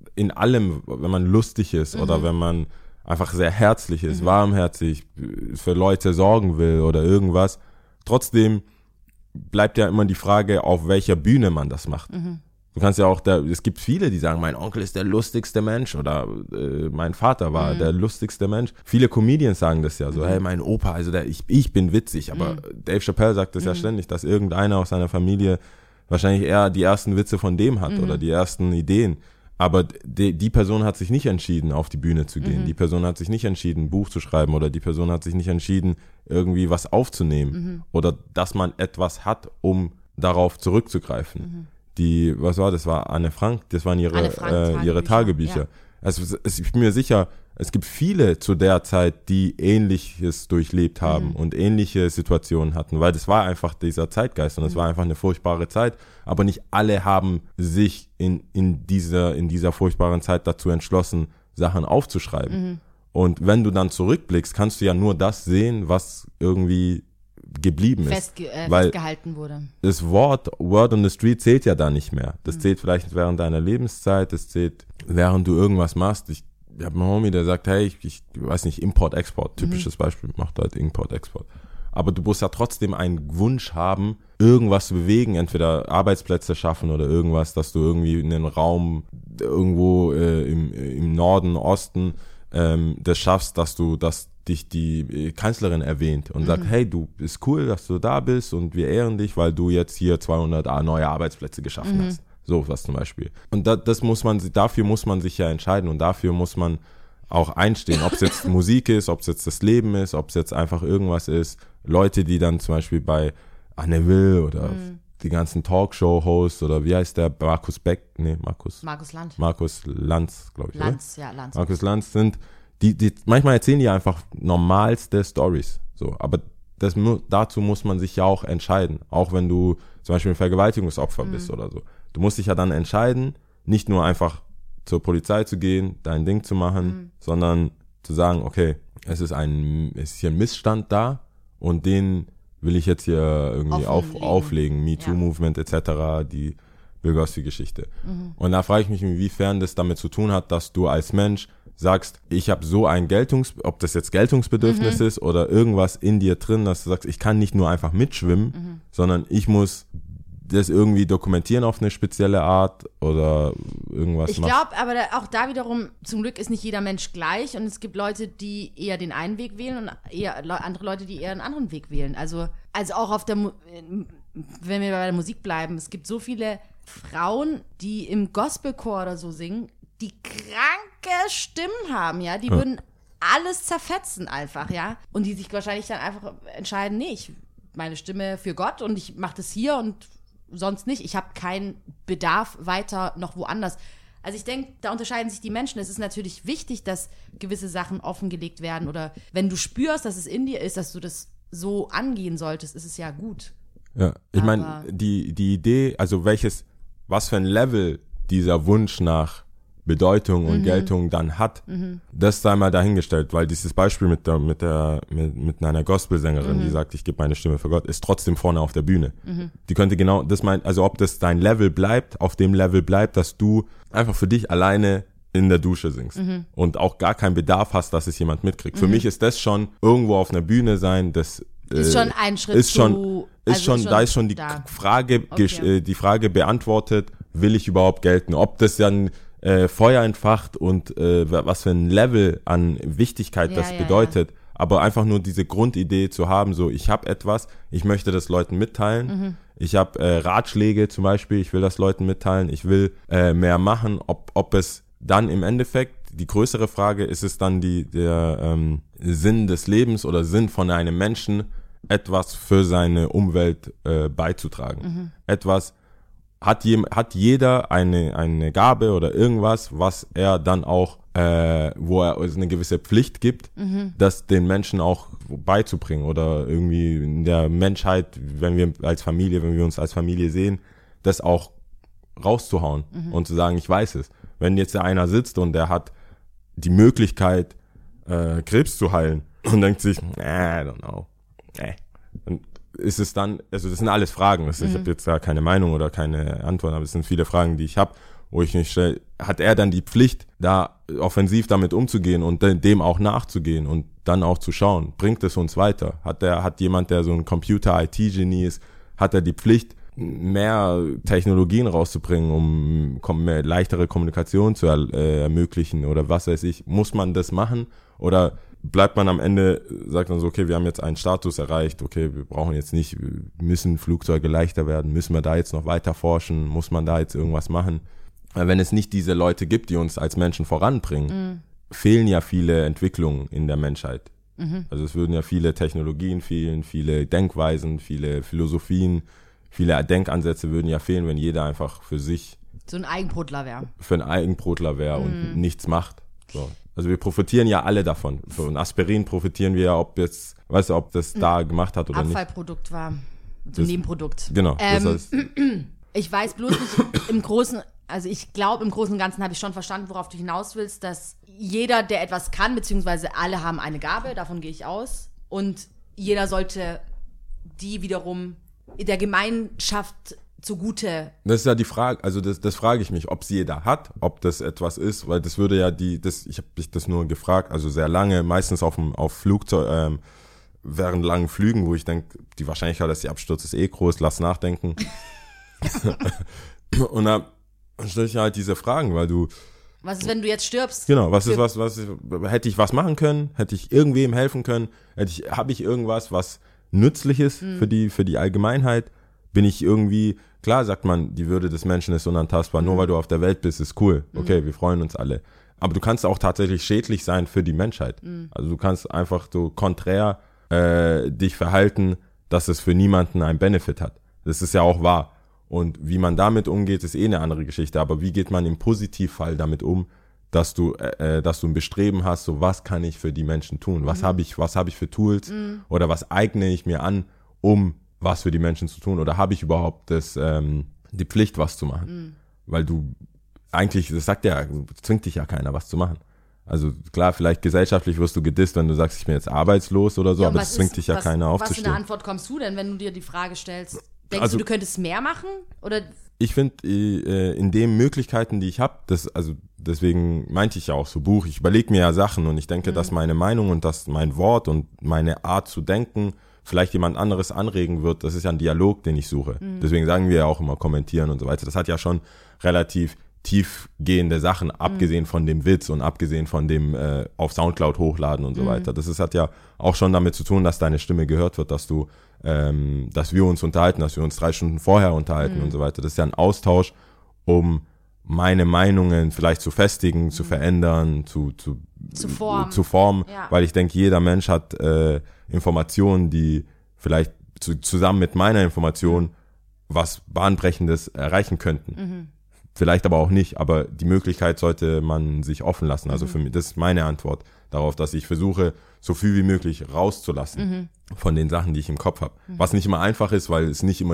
C: in allem, wenn man lustig ist oder wenn man einfach sehr herzlich ist, warmherzig, für Leute sorgen will oder irgendwas, trotzdem bleibt ja immer die Frage, auf welcher Bühne man das macht. Du kannst ja auch, es gibt viele, die sagen, mein Onkel ist der lustigste Mensch oder mein Vater war der lustigste Mensch. Viele Comedians sagen das ja so, hey, mein Opa, also ich bin witzig, aber Dave Chappelle sagt das ja ständig, dass irgendeiner aus seiner Familie wahrscheinlich eher die ersten Witze von dem hat oder die ersten Ideen. Aber die Person hat sich nicht entschieden, auf die Bühne zu gehen. Die Person hat sich nicht entschieden, ein Buch zu schreiben oder die Person hat sich nicht entschieden, irgendwie was aufzunehmen oder dass man etwas hat, um darauf zurückzugreifen. Was war das? War Anne Frank, das waren ihre Tagebücher.
B: Ja.
C: Also ich bin mir sicher, es gibt viele zu der Zeit, die Ähnliches durchlebt haben und ähnliche Situationen hatten, weil das war einfach dieser Zeitgeist und es war einfach eine furchtbare Zeit, aber nicht alle haben sich in dieser furchtbaren Zeit dazu entschlossen, Sachen aufzuschreiben. Und wenn du dann zurückblickst, kannst du ja nur das sehen, was irgendwie geblieben ist.
B: Festgehalten wurde.
C: Das Word on the Street zählt ja da nicht mehr. Das zählt vielleicht während deiner Lebenszeit, das zählt während du irgendwas machst. Ich habe einen Homie, der sagt, hey, ich weiß nicht, Import-Export, typisches Beispiel, macht halt Import-Export. Aber du musst ja trotzdem einen Wunsch haben, irgendwas zu bewegen, entweder Arbeitsplätze schaffen oder irgendwas, dass du irgendwie in den Raum irgendwo im Norden, Osten das schaffst, dass dich die Kanzlerin erwähnt und sagt, hey, du, ist cool, dass du da bist und wir ehren dich, weil du jetzt hier 200 neue Arbeitsplätze geschaffen hast. So was zum Beispiel. Und dafür muss man sich ja entscheiden und dafür muss man auch einstehen, ob es jetzt Musik ist, ob es jetzt das Leben ist, ob es jetzt einfach irgendwas ist. Leute, die dann zum Beispiel bei Anne Will oder die ganzen Talkshow-Hosts oder wie heißt der, Markus Lanz. Markus Lanz, glaube ich.
B: Lanz.
C: Markus Lanz sind, die manchmal erzählen die einfach normalste Stories. So, aber dazu muss man sich ja auch entscheiden. Auch wenn du zum Beispiel ein Vergewaltigungsopfer bist oder so. Du musst dich ja dann entscheiden, nicht nur einfach zur Polizei zu gehen, dein Ding zu machen, sondern zu sagen, okay, es ist hier ein Missstand da und den will ich jetzt hier irgendwie auflegen. MeToo-Movement etc., die Bürgerski-Geschichte. Und da frage ich mich, inwiefern das damit zu tun hat, dass du als Mensch sagst, ich habe so ein ob das jetzt Geltungsbedürfnis ist oder irgendwas in dir drin, dass du sagst, ich kann nicht nur einfach mitschwimmen, sondern ich muss das irgendwie dokumentieren auf eine spezielle Art oder irgendwas
B: machen. Ich glaube, aber auch da wiederum, zum Glück ist nicht jeder Mensch gleich und es gibt Leute, die eher den einen Weg wählen und eher andere Leute, die eher einen anderen Weg wählen. Also auch wenn wir bei der Musik bleiben, es gibt so viele Frauen, die im Gospelchor oder so singen, die kranke Stimmen haben, ja, die würden alles zerfetzen einfach, ja, und die sich wahrscheinlich dann einfach entscheiden, nee, meine Stimme für Gott und ich mache das hier und sonst nicht. Ich habe keinen Bedarf weiter noch woanders. Also ich denke, da unterscheiden sich die Menschen. Es ist natürlich wichtig, dass gewisse Sachen offengelegt werden oder wenn du spürst, dass es in dir ist, dass du das so angehen solltest, ist es ja gut.
C: Ja, ich meine, die Idee, also was für ein Level dieser Wunsch nach Bedeutung und Geltung dann hat, das sei mal dahingestellt, weil dieses Beispiel mit einer Gospelsängerin, die sagt, ich gebe meine Stimme für Gott, ist trotzdem vorne auf der Bühne. Die könnte genau das meinen, also ob das dein Level bleibt, auf dem Level bleibt, dass du einfach für dich alleine in der Dusche singst und auch gar keinen Bedarf hast, dass es jemand mitkriegt. Für mich ist das schon irgendwo auf einer Bühne sein, das
B: ist schon ein Schritt
C: da ist schon die Frage beantwortet, will ich überhaupt gelten? Ob das dann Feuer entfacht und was für ein Level an Wichtigkeit das bedeutet, aber einfach nur diese Grundidee zu haben, so ich habe etwas, ich möchte das Leuten mitteilen, ich habe Ratschläge zum Beispiel, ich will das Leuten mitteilen, ich will mehr machen, ob es dann im Endeffekt, die größere Frage, ist es dann der Sinn des Lebens oder Sinn von einem Menschen, etwas für seine Umwelt beizutragen. Etwas hat jeder eine Gabe oder irgendwas, was er dann auch, wo er eine gewisse Pflicht gibt, das den Menschen auch beizubringen oder irgendwie in der Menschheit, wenn wir uns als Familie sehen, das auch rauszuhauen und zu sagen, ich weiß es. Wenn jetzt da einer sitzt und der hat die Möglichkeit, Krebs zu heilen und denkt sich, I don't know, und ist es dann, also das sind alles Fragen, ich habe jetzt da keine Meinung oder keine Antwort, aber es sind viele Fragen, die ich habe wo ich mich stelle, hat er dann die Pflicht, da offensiv damit umzugehen und dem auch nachzugehen und dann auch zu schauen, bringt es uns weiter? Hat jemand, der so ein Computer-IT-Genie ist, hat er die Pflicht, mehr Technologien rauszubringen, um mehr leichtere Kommunikation zu ermöglichen oder was weiß ich? Muss man das machen oder bleibt man am Ende, sagt man so, okay, wir haben jetzt einen Status erreicht, okay, wir brauchen jetzt nicht, müssen Flugzeuge leichter werden, müssen wir da jetzt noch weiter forschen, muss man da jetzt irgendwas machen? Weil wenn es nicht diese Leute gibt, die uns als Menschen voranbringen, fehlen ja viele Entwicklungen in der Menschheit. Also es würden ja viele Technologien fehlen, viele Denkweisen, viele Philosophien, viele Denkansätze würden ja fehlen, wenn jeder einfach für sich
B: so ein Eigenbrotler wäre.
C: Und nichts macht. So. Also wir profitieren ja alle davon. Von Aspirin profitieren wir ja, ob das da gemacht hat oder
B: Abfallprodukt war. So ein Nebenprodukt.
C: Genau. Das heißt,
B: ich weiß bloß nicht im Großen, also ich glaube im Großen und Ganzen habe ich schon verstanden, worauf du hinaus willst, dass jeder, der etwas kann, beziehungsweise alle haben eine Gabe, davon gehe ich aus, und jeder sollte die wiederum der Gemeinschaft zugute.
C: Das ist ja die Frage, also das frage ich mich, ob es jeder hat, ob das etwas ist, weil das würde ja ich habe mich das nur gefragt, also sehr lange, meistens auf Flugzeug, während langen Flügen, wo ich denke, die Wahrscheinlichkeit, dass die Absturz ist groß, lass nachdenken. Und dann stelle ich halt diese Fragen, weil du...
B: Was ist, wenn du jetzt stirbst?
C: Genau, hätte ich was machen können? Hätte ich irgendwem helfen können? Habe ich irgendwas, was nützlich ist für die Allgemeinheit? Bin ich irgendwie, klar sagt man, die Würde des Menschen ist unantastbar, nur weil du auf der Welt bist, ist cool. Okay, wir freuen uns alle. Aber du kannst auch tatsächlich schädlich sein für die Menschheit. Also du kannst einfach so konträr dich verhalten, dass es für niemanden einen Benefit hat. Das ist ja auch wahr. Und wie man damit umgeht, ist eine andere Geschichte. Aber wie geht man im Positivfall damit um, dass du ein Bestreben hast, so was kann ich für die Menschen tun? Was habe ich für Tools? Oder was eigne ich mir an, um was für die Menschen zu tun? Oder habe ich überhaupt die Pflicht, was zu machen? Weil du eigentlich, das zwingt dich ja keiner, was zu machen. Also klar, vielleicht gesellschaftlich wirst du gedisst, wenn du sagst, ich bin jetzt arbeitslos oder so, aber das zwingt dich ja keiner aufzustehen.
B: Was für eine Antwort kommst du denn, wenn du dir die Frage stellst? Denkst du könntest mehr machen? Oder?
C: Ich finde, in den Möglichkeiten, die ich habe, deswegen meinte ich ja auch so Buch, ich überlege mir ja Sachen und ich denke, dass meine Meinung und dass mein Wort und meine Art zu denken vielleicht jemand anderes anregen wird. Das ist ja ein Dialog, den ich suche. Deswegen sagen wir ja auch immer kommentieren und so weiter. Das hat ja schon relativ tiefgehende Sachen, abgesehen von dem Witz und abgesehen von dem auf Soundcloud hochladen und so weiter. Das hat ja auch schon damit zu tun, dass deine Stimme gehört wird, dass wir uns unterhalten, dass wir uns 3 Stunden vorher unterhalten und so weiter. Das ist ja ein Austausch, um meine Meinungen vielleicht zu festigen, zu verändern, zu formen, ja. Weil ich denke, jeder Mensch hat Informationen, die vielleicht zusammen mit meiner Information was Bahnbrechendes erreichen könnten. Vielleicht aber auch nicht, aber die Möglichkeit sollte man sich offen lassen. Also für mich, das ist meine Antwort darauf, dass ich versuche, so viel wie möglich rauszulassen von den Sachen, die ich im Kopf habe. Was nicht immer einfach ist, weil es nicht immer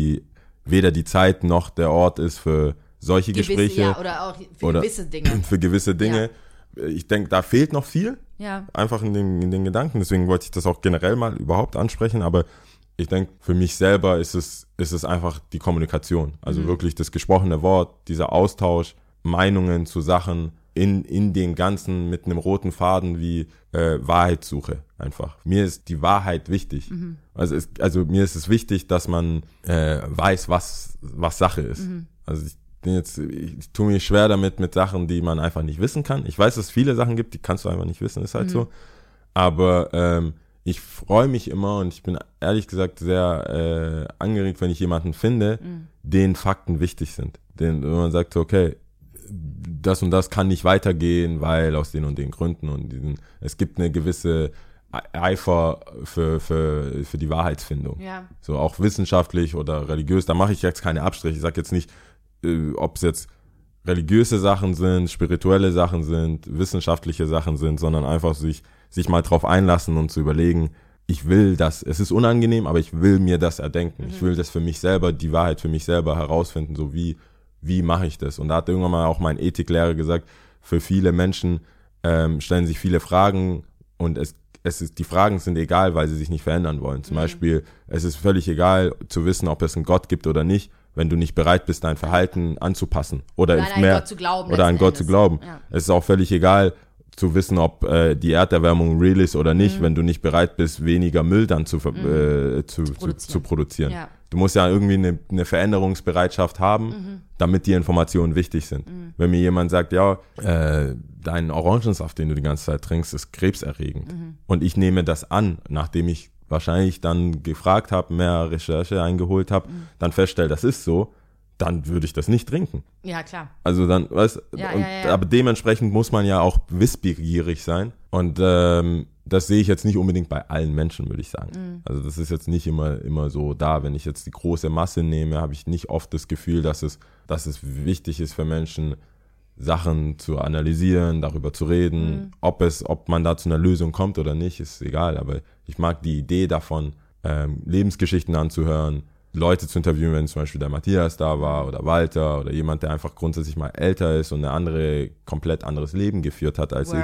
C: weder die Zeit noch der Ort ist für solche Gespräche.
B: Ja, oder auch für gewisse Dinge.
C: Für gewisse Dinge. Ja. Ich denke, da fehlt noch viel.
B: Ja.
C: Einfach in den Gedanken. Deswegen wollte ich das auch generell mal überhaupt ansprechen. Aber ich denke, für mich selber ist es einfach die Kommunikation. Also wirklich das gesprochene Wort, dieser Austausch, Meinungen zu Sachen in den Ganzen mit einem roten Faden wie Wahrheitssuche einfach. Mir ist die Wahrheit wichtig. Also mir ist es wichtig, dass man weiß, was Sache ist. Also ich tue mir schwer damit mit Sachen, die man einfach nicht wissen kann. Ich weiß, dass es viele Sachen gibt, die kannst du einfach nicht wissen, ist halt so. Aber ich freue mich immer und ich bin ehrlich gesagt sehr angeregt, wenn ich jemanden finde, denen Fakten wichtig sind. Wenn man sagt, okay, das und das kann nicht weitergehen, weil aus den und den Gründen und es gibt eine gewisse Eifer für die Wahrheitsfindung. Ja. So auch wissenschaftlich oder religiös, da mache ich jetzt keine Abstriche. Ich sage jetzt nicht, ob es jetzt religiöse Sachen sind, spirituelle Sachen sind, wissenschaftliche Sachen sind, sondern einfach sich mal drauf einlassen und zu überlegen, ich will das, es ist unangenehm, aber ich will mir das erdenken. Ich will das für mich selber, die Wahrheit für mich selber herausfinden, so wie mache ich das? Und da hat irgendwann mal auch mein Ethiklehrer gesagt, für viele Menschen stellen sich viele Fragen und die Fragen sind egal, weil sie sich nicht verändern wollen. Zum Beispiel, es ist völlig egal zu wissen, ob es einen Gott gibt oder nicht, wenn du nicht bereit bist, dein Verhalten anzupassen oder
B: an einen Gott zu glauben.
C: Oder an Gott zu glauben.
B: Ja.
C: Es ist auch völlig egal zu wissen, ob die Erderwärmung real ist oder nicht, wenn du nicht bereit bist, weniger Müll dann zu produzieren. Ja. Du musst ja irgendwie eine Veränderungsbereitschaft haben, damit die Informationen wichtig sind. Wenn mir jemand sagt, ja, dein Orangensaft, den du die ganze Zeit trinkst, ist krebserregend. Und ich nehme das an, nachdem ich wahrscheinlich dann gefragt habe, mehr Recherche eingeholt habe, dann feststelle, das ist so, dann würde ich das nicht trinken.
B: Ja, klar.
C: Also dann, weißt du, aber dementsprechend muss man ja auch wissbegierig sein. Und das sehe ich jetzt nicht unbedingt bei allen Menschen, würde ich sagen. Also das ist jetzt nicht immer so da. Wenn ich jetzt die große Masse nehme, habe ich nicht oft das Gefühl, dass es wichtig ist für Menschen, Sachen zu analysieren, darüber zu reden. Ob man da zu einer Lösung kommt oder nicht, ist egal. Aber ich mag die Idee davon, Lebensgeschichten anzuhören, Leute zu interviewen, wenn zum Beispiel der Matthias da war oder Walter oder jemand, der einfach grundsätzlich mal älter ist und komplett anderes Leben geführt hat als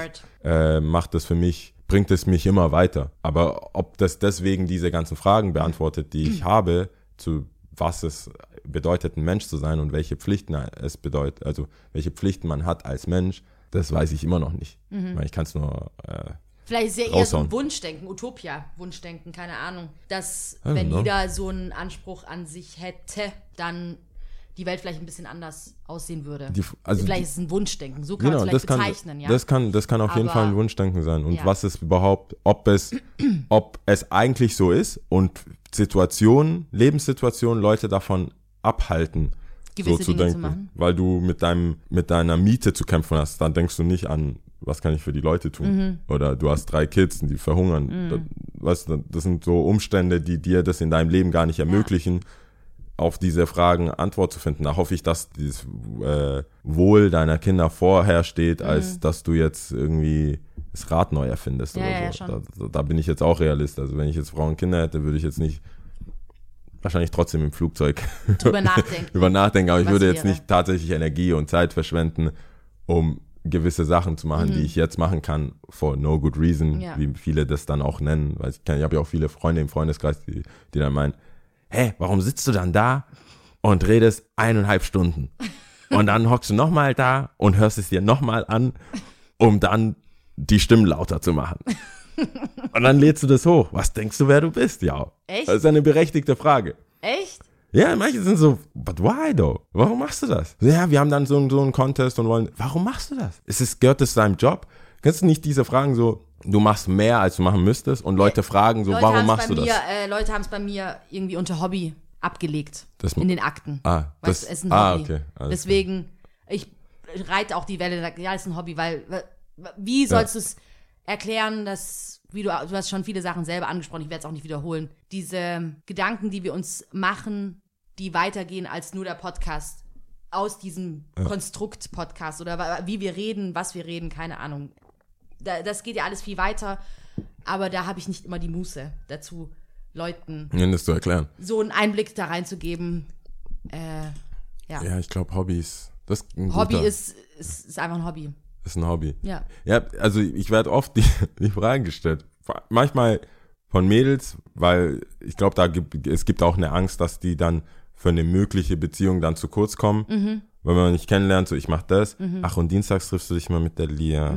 C: ich, bringt es mich immer weiter. Aber ob das deswegen diese ganzen Fragen beantwortet, die ich habe, zu was es bedeutet, ein Mensch zu sein und welche Pflichten es bedeutet, also welche Pflichten man hat als Mensch, das weiß ich immer noch nicht. Weil ich kann es nur
B: vielleicht ist ja eher so ein Wunschdenken, Utopia, Wunschdenken, keine Ahnung. Dass, wenn jeder so einen Anspruch an sich hätte, dann die Welt vielleicht ein bisschen anders aussehen würde. Vielleicht ist es ein Wunschdenken, so kann man es vielleicht bezeichnen. Ja?
C: Das kann auf jeden Fall ein Wunschdenken sein. Und was ist überhaupt, ob es eigentlich so ist und Lebenssituationen Leute davon abhalten,
B: gewisse
C: so zu
B: Dinge
C: denken.
B: Zu machen.
C: Weil du mit deiner Miete zu kämpfen hast, dann denkst du nicht an, was kann ich für die Leute tun? Oder du hast 3 Kids und die verhungern. Das sind so Umstände, die dir das in deinem Leben gar nicht ermöglichen, auf diese Fragen Antwort zu finden. Da hoffe ich, dass dieses Wohl deiner Kinder vorher steht, als dass du jetzt irgendwie das Rad neu erfindest oder so.
B: Schon.
C: Da bin ich jetzt auch Realist. Also wenn ich jetzt Frauen und Kinder hätte, würde ich jetzt nicht wahrscheinlich trotzdem im Flugzeug
B: drüber
C: nachdenken. Aber ich würde jetzt nicht tatsächlich Energie und Zeit verschwenden, um gewisse Sachen zu machen, die ich jetzt machen kann, for no good reason, wie viele das dann auch nennen. Weil ich habe ja auch viele Freunde im Freundeskreis, die dann meinen, hey, warum sitzt du dann da und redest 1,5 Stunden? Und dann hockst du nochmal da und hörst es dir nochmal an, um dann die Stimmen lauter zu machen. Und dann lädst du das hoch. Was denkst du, wer du bist? Ja.
B: Echt?
C: Das ist eine berechtigte Frage.
B: Echt?
C: Ja, manche sind so, but why though? Warum machst du das? Ja, wir haben dann so einen Contest und wollen, warum machst du das? Gehört das zu deinem Job? Kannst du nicht diese Fragen so, du machst mehr, als du machen müsstest und Leute fragen so, warum machst du das?
B: Leute haben es bei mir irgendwie unter Hobby abgelegt, in den Akten. Es ist ein Hobby.
C: Okay.
B: Deswegen, ich reite auch die Welle, ja, es ist ein Hobby, weil, wie sollst du es erklären, dass, du hast schon viele Sachen selber angesprochen, ich werde es auch nicht wiederholen, diese Gedanken, die wir uns machen, die weitergehen als nur der Podcast, aus diesem Konstrukt-Podcast oder wie wir reden, was wir reden, keine Ahnung. Das geht ja alles viel weiter, aber da habe ich nicht immer die Muße dazu, Leuten
C: das zu erklären.
B: So einen Einblick da reinzugeben.
C: Ja, ich glaube, Hobbys.
B: Hobby ist einfach ein Hobby.
C: Ist ein Hobby.
B: Ja,
C: also ich werde oft die Fragen gestellt. Manchmal von Mädels, weil ich glaube, es gibt auch eine Angst, dass die dann für eine mögliche Beziehung dann zu kurz kommen. Wenn man nicht kennenlernt, so ich mach das. Ach, und dienstags triffst du dich mal mit der Lia.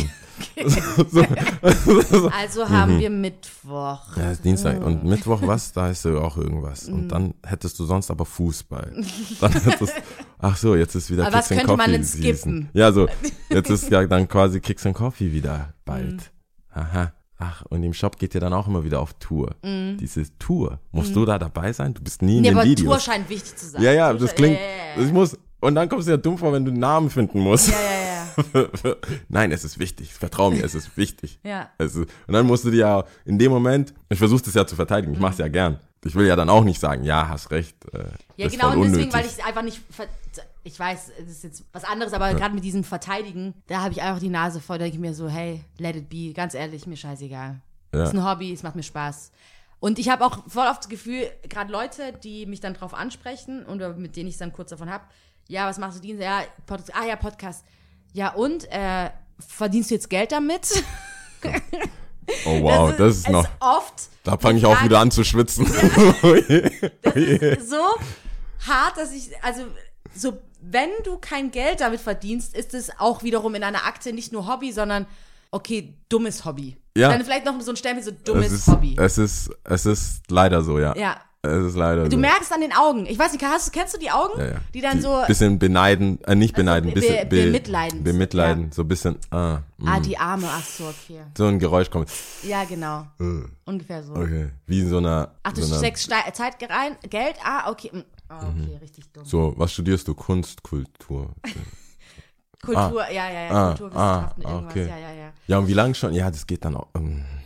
B: Also haben wir Mittwoch.
C: Ja, ist Dienstag. Und Mittwoch was? Da ist auch irgendwas. Und dann hättest du sonst aber Fußball. Dann jetzt ist wieder
B: aber
C: Kicks and Coffee. Was könnte man denn skippen? Ja, so, jetzt ist ja dann quasi Kicks and Coffee wieder bald. Aha. Ach, und im Shop geht ihr dann auch immer wieder auf Tour. Diese Tour. Musst du da dabei sein? Du bist nie in den Videos.
B: Aber Tour scheint wichtig zu sein.
C: Ja, das klingt, ich muss, und dann kommst du ja dumm vor, wenn du einen Namen finden musst.
B: Ja.
C: Nein, es ist wichtig. Vertrau mir, es ist wichtig.
B: Ja.
C: Und dann musst du dir ja in dem Moment, ich versuche das ja zu verteidigen, ich mache es ja gern. Ich will ja dann auch nicht sagen, ja, hast recht.
B: Ja, genau, und deswegen, weil ich einfach nicht, ich weiß, es ist jetzt was anderes, aber gerade mit diesem Verteidigen, da habe ich einfach die Nase voll, da denke ich mir so, hey, let it be, ganz ehrlich, mir scheißegal. Ja. Ist ein Hobby, es macht mir Spaß. Und ich habe auch voll oft das Gefühl, gerade Leute, die mich dann drauf ansprechen und mit denen ich es dann kurz davon habe, ja, was machst du Dienst? Ja, Podcast. Ja, und, verdienst du jetzt Geld damit?
C: Oh wow, das ist noch,
B: oft.
C: Da fange ich auch wieder an zu schwitzen.
B: Das ist so, hart, dass so, wenn du kein Geld damit verdienst, ist es auch wiederum in einer Akte nicht nur Hobby, sondern, okay, dummes Hobby.
C: Ja.
B: Dann vielleicht noch so ein Stempel, so dummes Hobby.
C: Es ist leider so, ja.
B: Ja.
C: Es ist leider so.
B: Du merkst an den Augen. Ich weiß nicht, kennst du die Augen?
C: Ja.
B: Die dann so.
C: Bisschen beneiden, nicht beneiden, bisschen
B: bemitleiden.
C: So ein bisschen,
B: die Arme, ach so, okay.
C: So ein Geräusch kommt.
B: Ja, genau. Ungefähr so.
C: Okay. Wie in so einer.
B: Ach, du steckst Zeit rein, Geld, okay. Okay, richtig dumm.
C: So, was studierst du? Kunst, Kultur.
B: Kultur, Kulturwissenschaften, irgendwas,
C: okay.
B: ja.
C: Ja, und wie lange schon? Ja, das geht dann auch.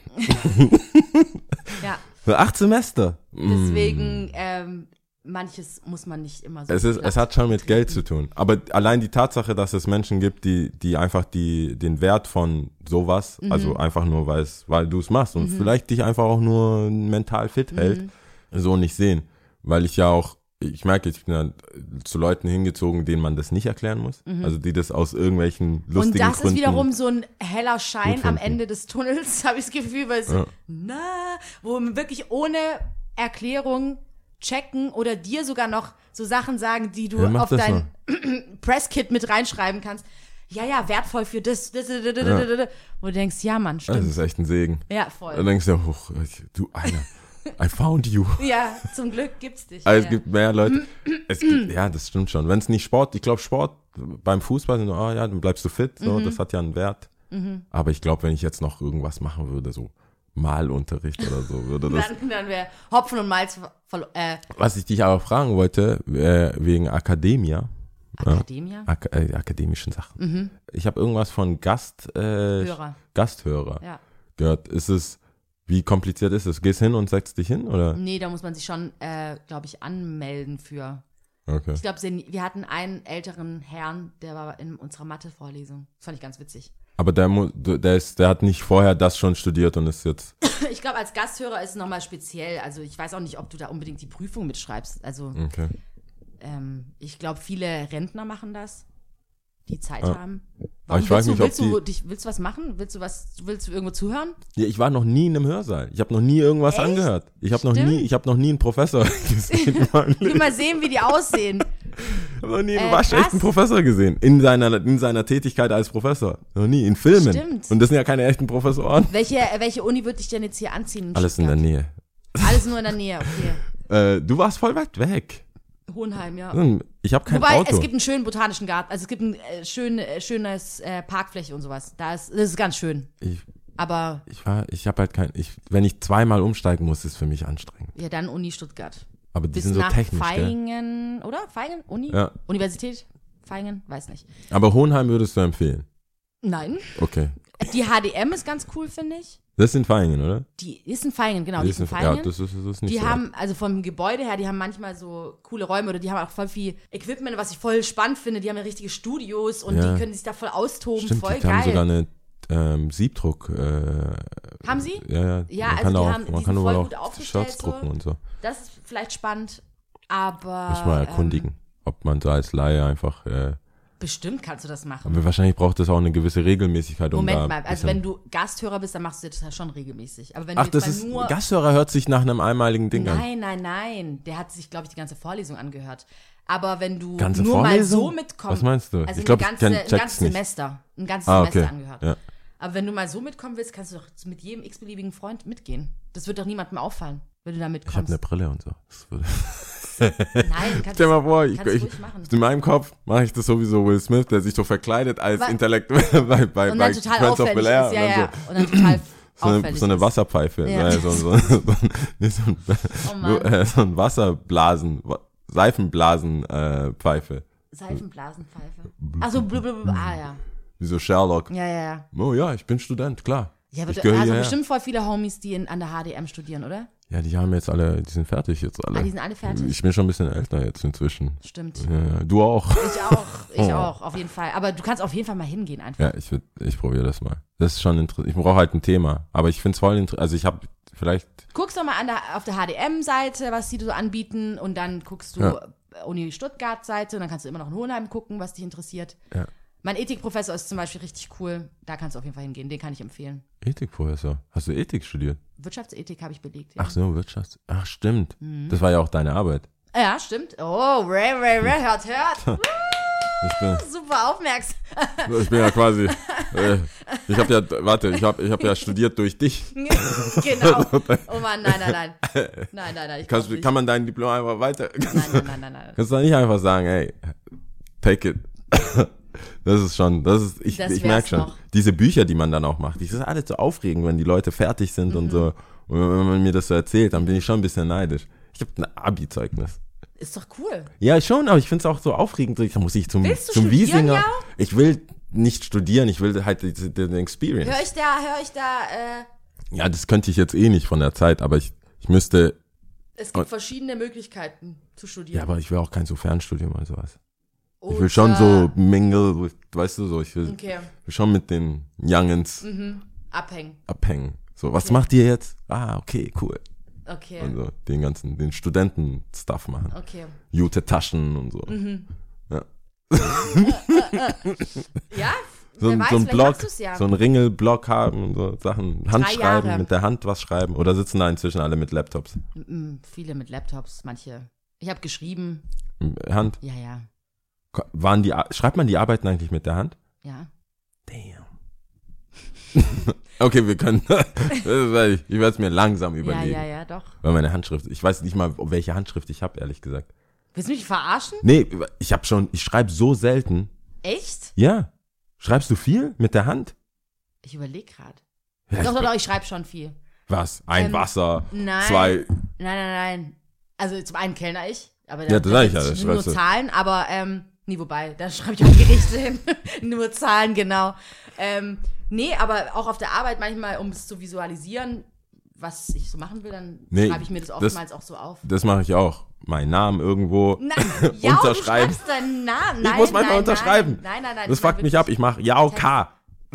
B: Ja.
C: Für 8 Semester.
B: Deswegen, manches muss man nicht immer so.
C: Es hat schon mit Geld zu tun. Aber allein die Tatsache, dass es Menschen gibt, die einfach den Wert von sowas, also einfach nur, weil du es machst und vielleicht dich einfach auch nur mental fit hält, so nicht sehen. Weil ich merke, ich bin dann zu Leuten hingezogen, denen man das nicht erklären muss. Also die das aus irgendwelchen lustigen Gründen.
B: Und das ist wiederum so ein heller Schein am Ende des Tunnels, habe ich das Gefühl, weil wo wir wirklich ohne Erklärung checken oder dir sogar noch so Sachen sagen, die du auf dein Presskit mit reinschreiben kannst. Ja, wertvoll für das. Wo du denkst, ja, Mann, stimmt.
C: Das ist echt ein Segen.
B: Ja, voll.
C: Dann denkst du, du einer. I found you.
B: Ja, zum Glück gibt's dich.
C: Also es gibt mehr Leute. Ja, das stimmt schon. Wenn es nicht ich glaube Sport beim Fußball, dann bleibst du fit, so, das hat ja einen Wert. Aber ich glaube, wenn ich jetzt noch irgendwas machen würde, so Malunterricht oder so, würde das.
B: Dann wäre Hopfen und Malz
C: Was ich dich aber fragen wollte, wegen Akademia.
B: Akademia?
C: Akademischen Sachen. Ich habe irgendwas von Gasthörer gehört. Wie kompliziert ist es? Gehst hin und setzt dich hin, oder?
B: Nee, da muss man sich schon, glaube ich, anmelden für.
C: Okay.
B: Ich glaube, wir hatten einen älteren Herrn, der war in unserer Mathe-Vorlesung. Das fand ich ganz witzig.
C: Aber der hat nicht vorher das schon studiert und ist jetzt.
B: Ich glaube, als Gasthörer ist es nochmal speziell. Also ich weiß auch nicht, ob du da unbedingt die Prüfung mitschreibst. Also
C: okay.
B: Ich glaube, viele Rentner machen das, die Zeit haben.
C: Aber ich weiß nicht,
B: willst du was machen? Willst du irgendwo zuhören?
C: Ja, ich war noch nie in einem Hörsaal. Ich habe noch nie irgendwas angehört. Ich habe noch nie einen Professor gesehen.
B: Ich will mal sehen, wie die aussehen.
C: Ich habe noch nie einen waschechten Professor gesehen. In seiner Tätigkeit als Professor. Noch nie. In Filmen.
B: Stimmt.
C: Und das sind ja keine echten Professoren.
B: Welche Uni würde ich denn jetzt hier anziehen?
C: Alles in der Nähe.
B: Alles nur in der Nähe, okay.
C: Du warst voll weit weg.
B: Hohenheim, ja.
C: Ich habe kein
B: Auto.
C: Auto.
B: Es gibt einen schönen botanischen Garten. Also es gibt ein schönes Parkfläche und sowas. Das ist ganz schön. Aber
C: ich habe halt wenn ich zweimal umsteigen muss, ist es für mich anstrengend.
B: Ja, dann Uni Stuttgart.
C: Aber die sind so technisch,
B: Vaihingen, oder? Vaihingen? Uni?
C: Ja.
B: Universität? Vaihingen? Weiß nicht.
C: Aber Hohenheim würdest du empfehlen?
B: Nein.
C: Okay.
B: Die HDM ist ganz cool, finde ich.
C: Das sind Vaihingen, oder?
B: Die ist in Vaihingen, genau. Die ist in Vaihingen.
C: Ja, das ist nicht
B: die
C: so.
B: haben, also vom Gebäude her, die haben manchmal so coole Räume oder die haben auch voll viel Equipment, was ich voll spannend finde. Die haben ja richtige Studios und die können sich da voll austoben.
C: Stimmt,
B: voll
C: die
B: geil.
C: haben sogar eine Siebdruck.
B: Haben sie?
C: Ja,
B: man kann
C: wohl
B: gut
C: auch Shirts drucken und so.
B: Das ist vielleicht spannend, aber
C: muss mal erkundigen, ob man so als Laie einfach
B: bestimmt kannst du das machen.
C: Aber wahrscheinlich braucht das auch eine gewisse Regelmäßigkeit.
B: Moment mal, also wenn du Gasthörer bist, dann machst du das ja schon regelmäßig. Aber wenn
C: Gasthörer hört sich nach einem einmaligen Ding an.
B: Nein. Der hat sich, glaube ich, die ganze Vorlesung angehört. Aber wenn du
C: ganze
B: nur
C: Vorlesung?
B: mal so mitkommst.
C: Was meinst du?
B: Also
C: ich glaube,
B: ein ganzes Semester angehört.
C: Ja.
B: Aber wenn du mal so mitkommen willst, kannst du doch mit jedem x-beliebigen Freund mitgehen. Das wird doch niemandem auffallen, wenn du da mitkommst.
C: Ich habe eine Brille und so.
B: Nein,
C: stell mal vor,
B: machen.
C: In meinem Kopf mache ich das sowieso Will Smith, der sich so verkleidet als Intellektuell bei Friends of Bel-Air.
B: Ja. Und dann total auffällig
C: so eine Wasserpfeife.
B: Ja.
C: So ein Wasserblasen, Seifenblasenpfeife.
B: Seifenblasenpfeife. Achso, ja.
C: Wie so Sherlock.
B: Ja.
C: Oh ja, ich bin Student, klar.
B: Ja, aber du hast bestimmt voll viele Homies, die an der HDM studieren, oder?
C: Ja, die sind fertig jetzt alle.
B: Die sind alle fertig?
C: Ich bin schon ein bisschen älter jetzt inzwischen.
B: Stimmt.
C: Ja, du auch.
B: Ich auch, auf jeden Fall. Aber du kannst auf jeden Fall mal hingehen einfach.
C: Ja, ich probiere das mal. Das ist schon interessant. Ich brauche halt ein Thema. Aber ich finde es voll interessant. Also ich habe vielleicht...
B: Guckst doch mal auf der HDM-Seite, was die so anbieten. Und dann guckst du Uni Stuttgart-Seite. Und dann kannst du immer noch in Hohenheim gucken, was dich interessiert.
C: Ja.
B: Mein Ethikprofessor ist zum Beispiel richtig cool. Da kannst du auf jeden Fall hingehen. Den kann ich empfehlen.
C: Ethikprofessor? Hast du Ethik studiert?
B: Wirtschaftsethik habe ich belegt, ja.
C: Ach so, Ach, stimmt. Das war ja auch deine Arbeit.
B: Ja, stimmt. Oh, Ray, hört. Super aufmerksam.
C: Ich bin ja quasi, ich habe ja studiert durch dich.
B: Genau. Oh Mann, nein. Nein.
C: Kann man dein Diplom einfach weiter?
B: Nein.
C: Kannst du doch nicht einfach sagen, hey, take it. Ich merke schon, diese Bücher, die man dann auch macht, die sind alle so aufregend, wenn die Leute fertig sind und so. Und wenn man mir das so erzählt, dann bin ich schon ein bisschen neidisch. Ich habe ein Abi-Zeugnis.
B: Ist doch cool.
C: Ja, schon, aber ich finde es auch so aufregend. Da muss ich zum Wiesinger. Ja? Ich will nicht studieren, ich will halt den Experience.
B: Hör ich da.
C: Ja, das könnte ich jetzt eh nicht von der Zeit, aber ich müsste.
B: Es gibt verschiedene Möglichkeiten zu studieren.
C: Ja, aber ich will auch kein so Fernstudium oder sowas. Ich will schon so mingle, weißt du, so, ich will schon mit den Youngins abhängen. So, was macht ihr jetzt? Okay, cool.
B: Okay.
C: Und so den Studenten-Stuff machen.
B: Okay.
C: Jute-Taschen und so. Ja.
B: Ja,
C: so ein Blog, so ein Ringelblock haben und so Sachen. Handschreiben, mit der Hand was schreiben. Oder sitzen da inzwischen alle mit Laptops?
B: Viele mit Laptops, manche. Ich habe geschrieben.
C: Hand?
B: Ja.
C: Schreibt man die Arbeiten eigentlich mit der Hand?
B: Ja.
C: Damn. Okay, wir können. Ich werde es mir langsam überlegen.
B: Ja, doch.
C: Weil meine Handschrift, ich weiß nicht mal, welche Handschrift ich habe, ehrlich gesagt.
B: Willst du mich verarschen?
C: Nee, ich schreibe so selten.
B: Echt?
C: Ja. Schreibst du viel mit der Hand?
B: Ich überlege gerade.
C: Ja,
B: doch, ich schreibe schon viel.
C: Was? Wasser?
B: Nein.
C: 2?
B: Nein. Also zum einen kellner ich. Aber
C: ja, das sage ich ja. Das
B: nur Zahlen, aber, wobei, da schreibe ich auch Gerichte hin. Nur Zahlen, genau. Nee, aber auch auf der Arbeit manchmal, um es zu visualisieren, was ich so machen will, dann schreibe ich mir das oftmals auch so auf.
C: Das mache ich auch. Meinen Namen irgendwo unterschreiben.
B: Du schreibst deinen Namen. Nein,
C: ich muss manchmal unterschreiben.
B: Nein.
C: Das fuckt mich ab. Ich mache K.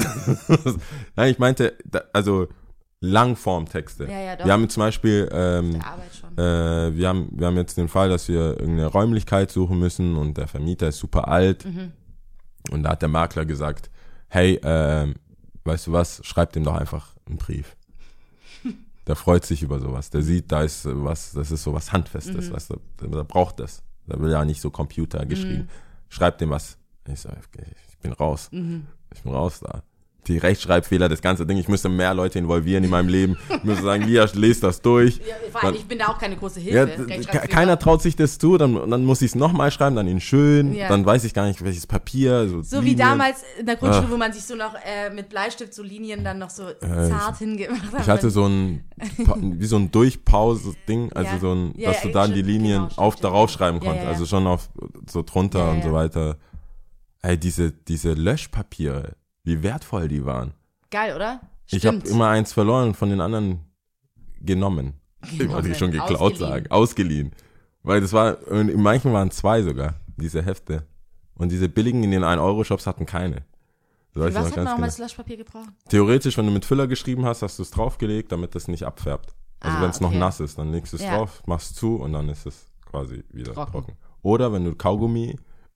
C: Nein, ich meinte, also Langformtexte.
B: Ja, doch.
C: Wir haben zum Beispiel,
B: auf der Arbeit schon.
C: wir haben jetzt den Fall, dass wir irgendeine Räumlichkeit suchen müssen und der Vermieter ist super alt. Und da hat der Makler gesagt, hey, weißt du was, schreib dem doch einfach einen Brief. Der freut sich über sowas. Der sieht, da ist was, das ist so was Handfestes, weißt du, der braucht das. Der will ja nicht so Computer geschrieben. Schreib dem was. Ich sag, ich bin raus. Ich bin raus da. Die Rechtschreibfehler, das ganze Ding, ich müsste mehr Leute involvieren in meinem Leben. Ich müsste sagen, lest das durch.
B: Ja, vor allem, ich bin da auch keine große Hilfe.
C: Ja, keiner traut sich das zu, dann muss ich es nochmal schreiben, dann in schön, dann weiß ich gar nicht, welches Papier. So
B: Linien. Wie damals in der Grundschule, wo man sich so noch mit Bleistift so Linien dann noch so zart hingemacht hat.
C: Ich hatte so wie so ein Durchpause-Ding, also dass du dann die Linien darauf schreiben konntest, also schon auf so drunter und so weiter. Ey, diese Löschpapiere, wie wertvoll die waren.
B: Geil, oder?
C: Ich habe immer eins verloren und von den anderen genommen. Wollte ich schon geklaut sagen. Ausgeliehen. Weil das war, in manchen waren 2 sogar, diese Hefte. Und diese billigen in den 1-Euro-Shops hatten keine.
B: Was hat man auch mal das Löschpapier gebraucht?
C: Theoretisch, wenn du mit Füller geschrieben hast, hast du es draufgelegt, damit das nicht abfärbt. Also wenn es noch nass ist, dann legst du es drauf, machst zu und dann ist es quasi wieder trocken. Oder wenn du Kaugummi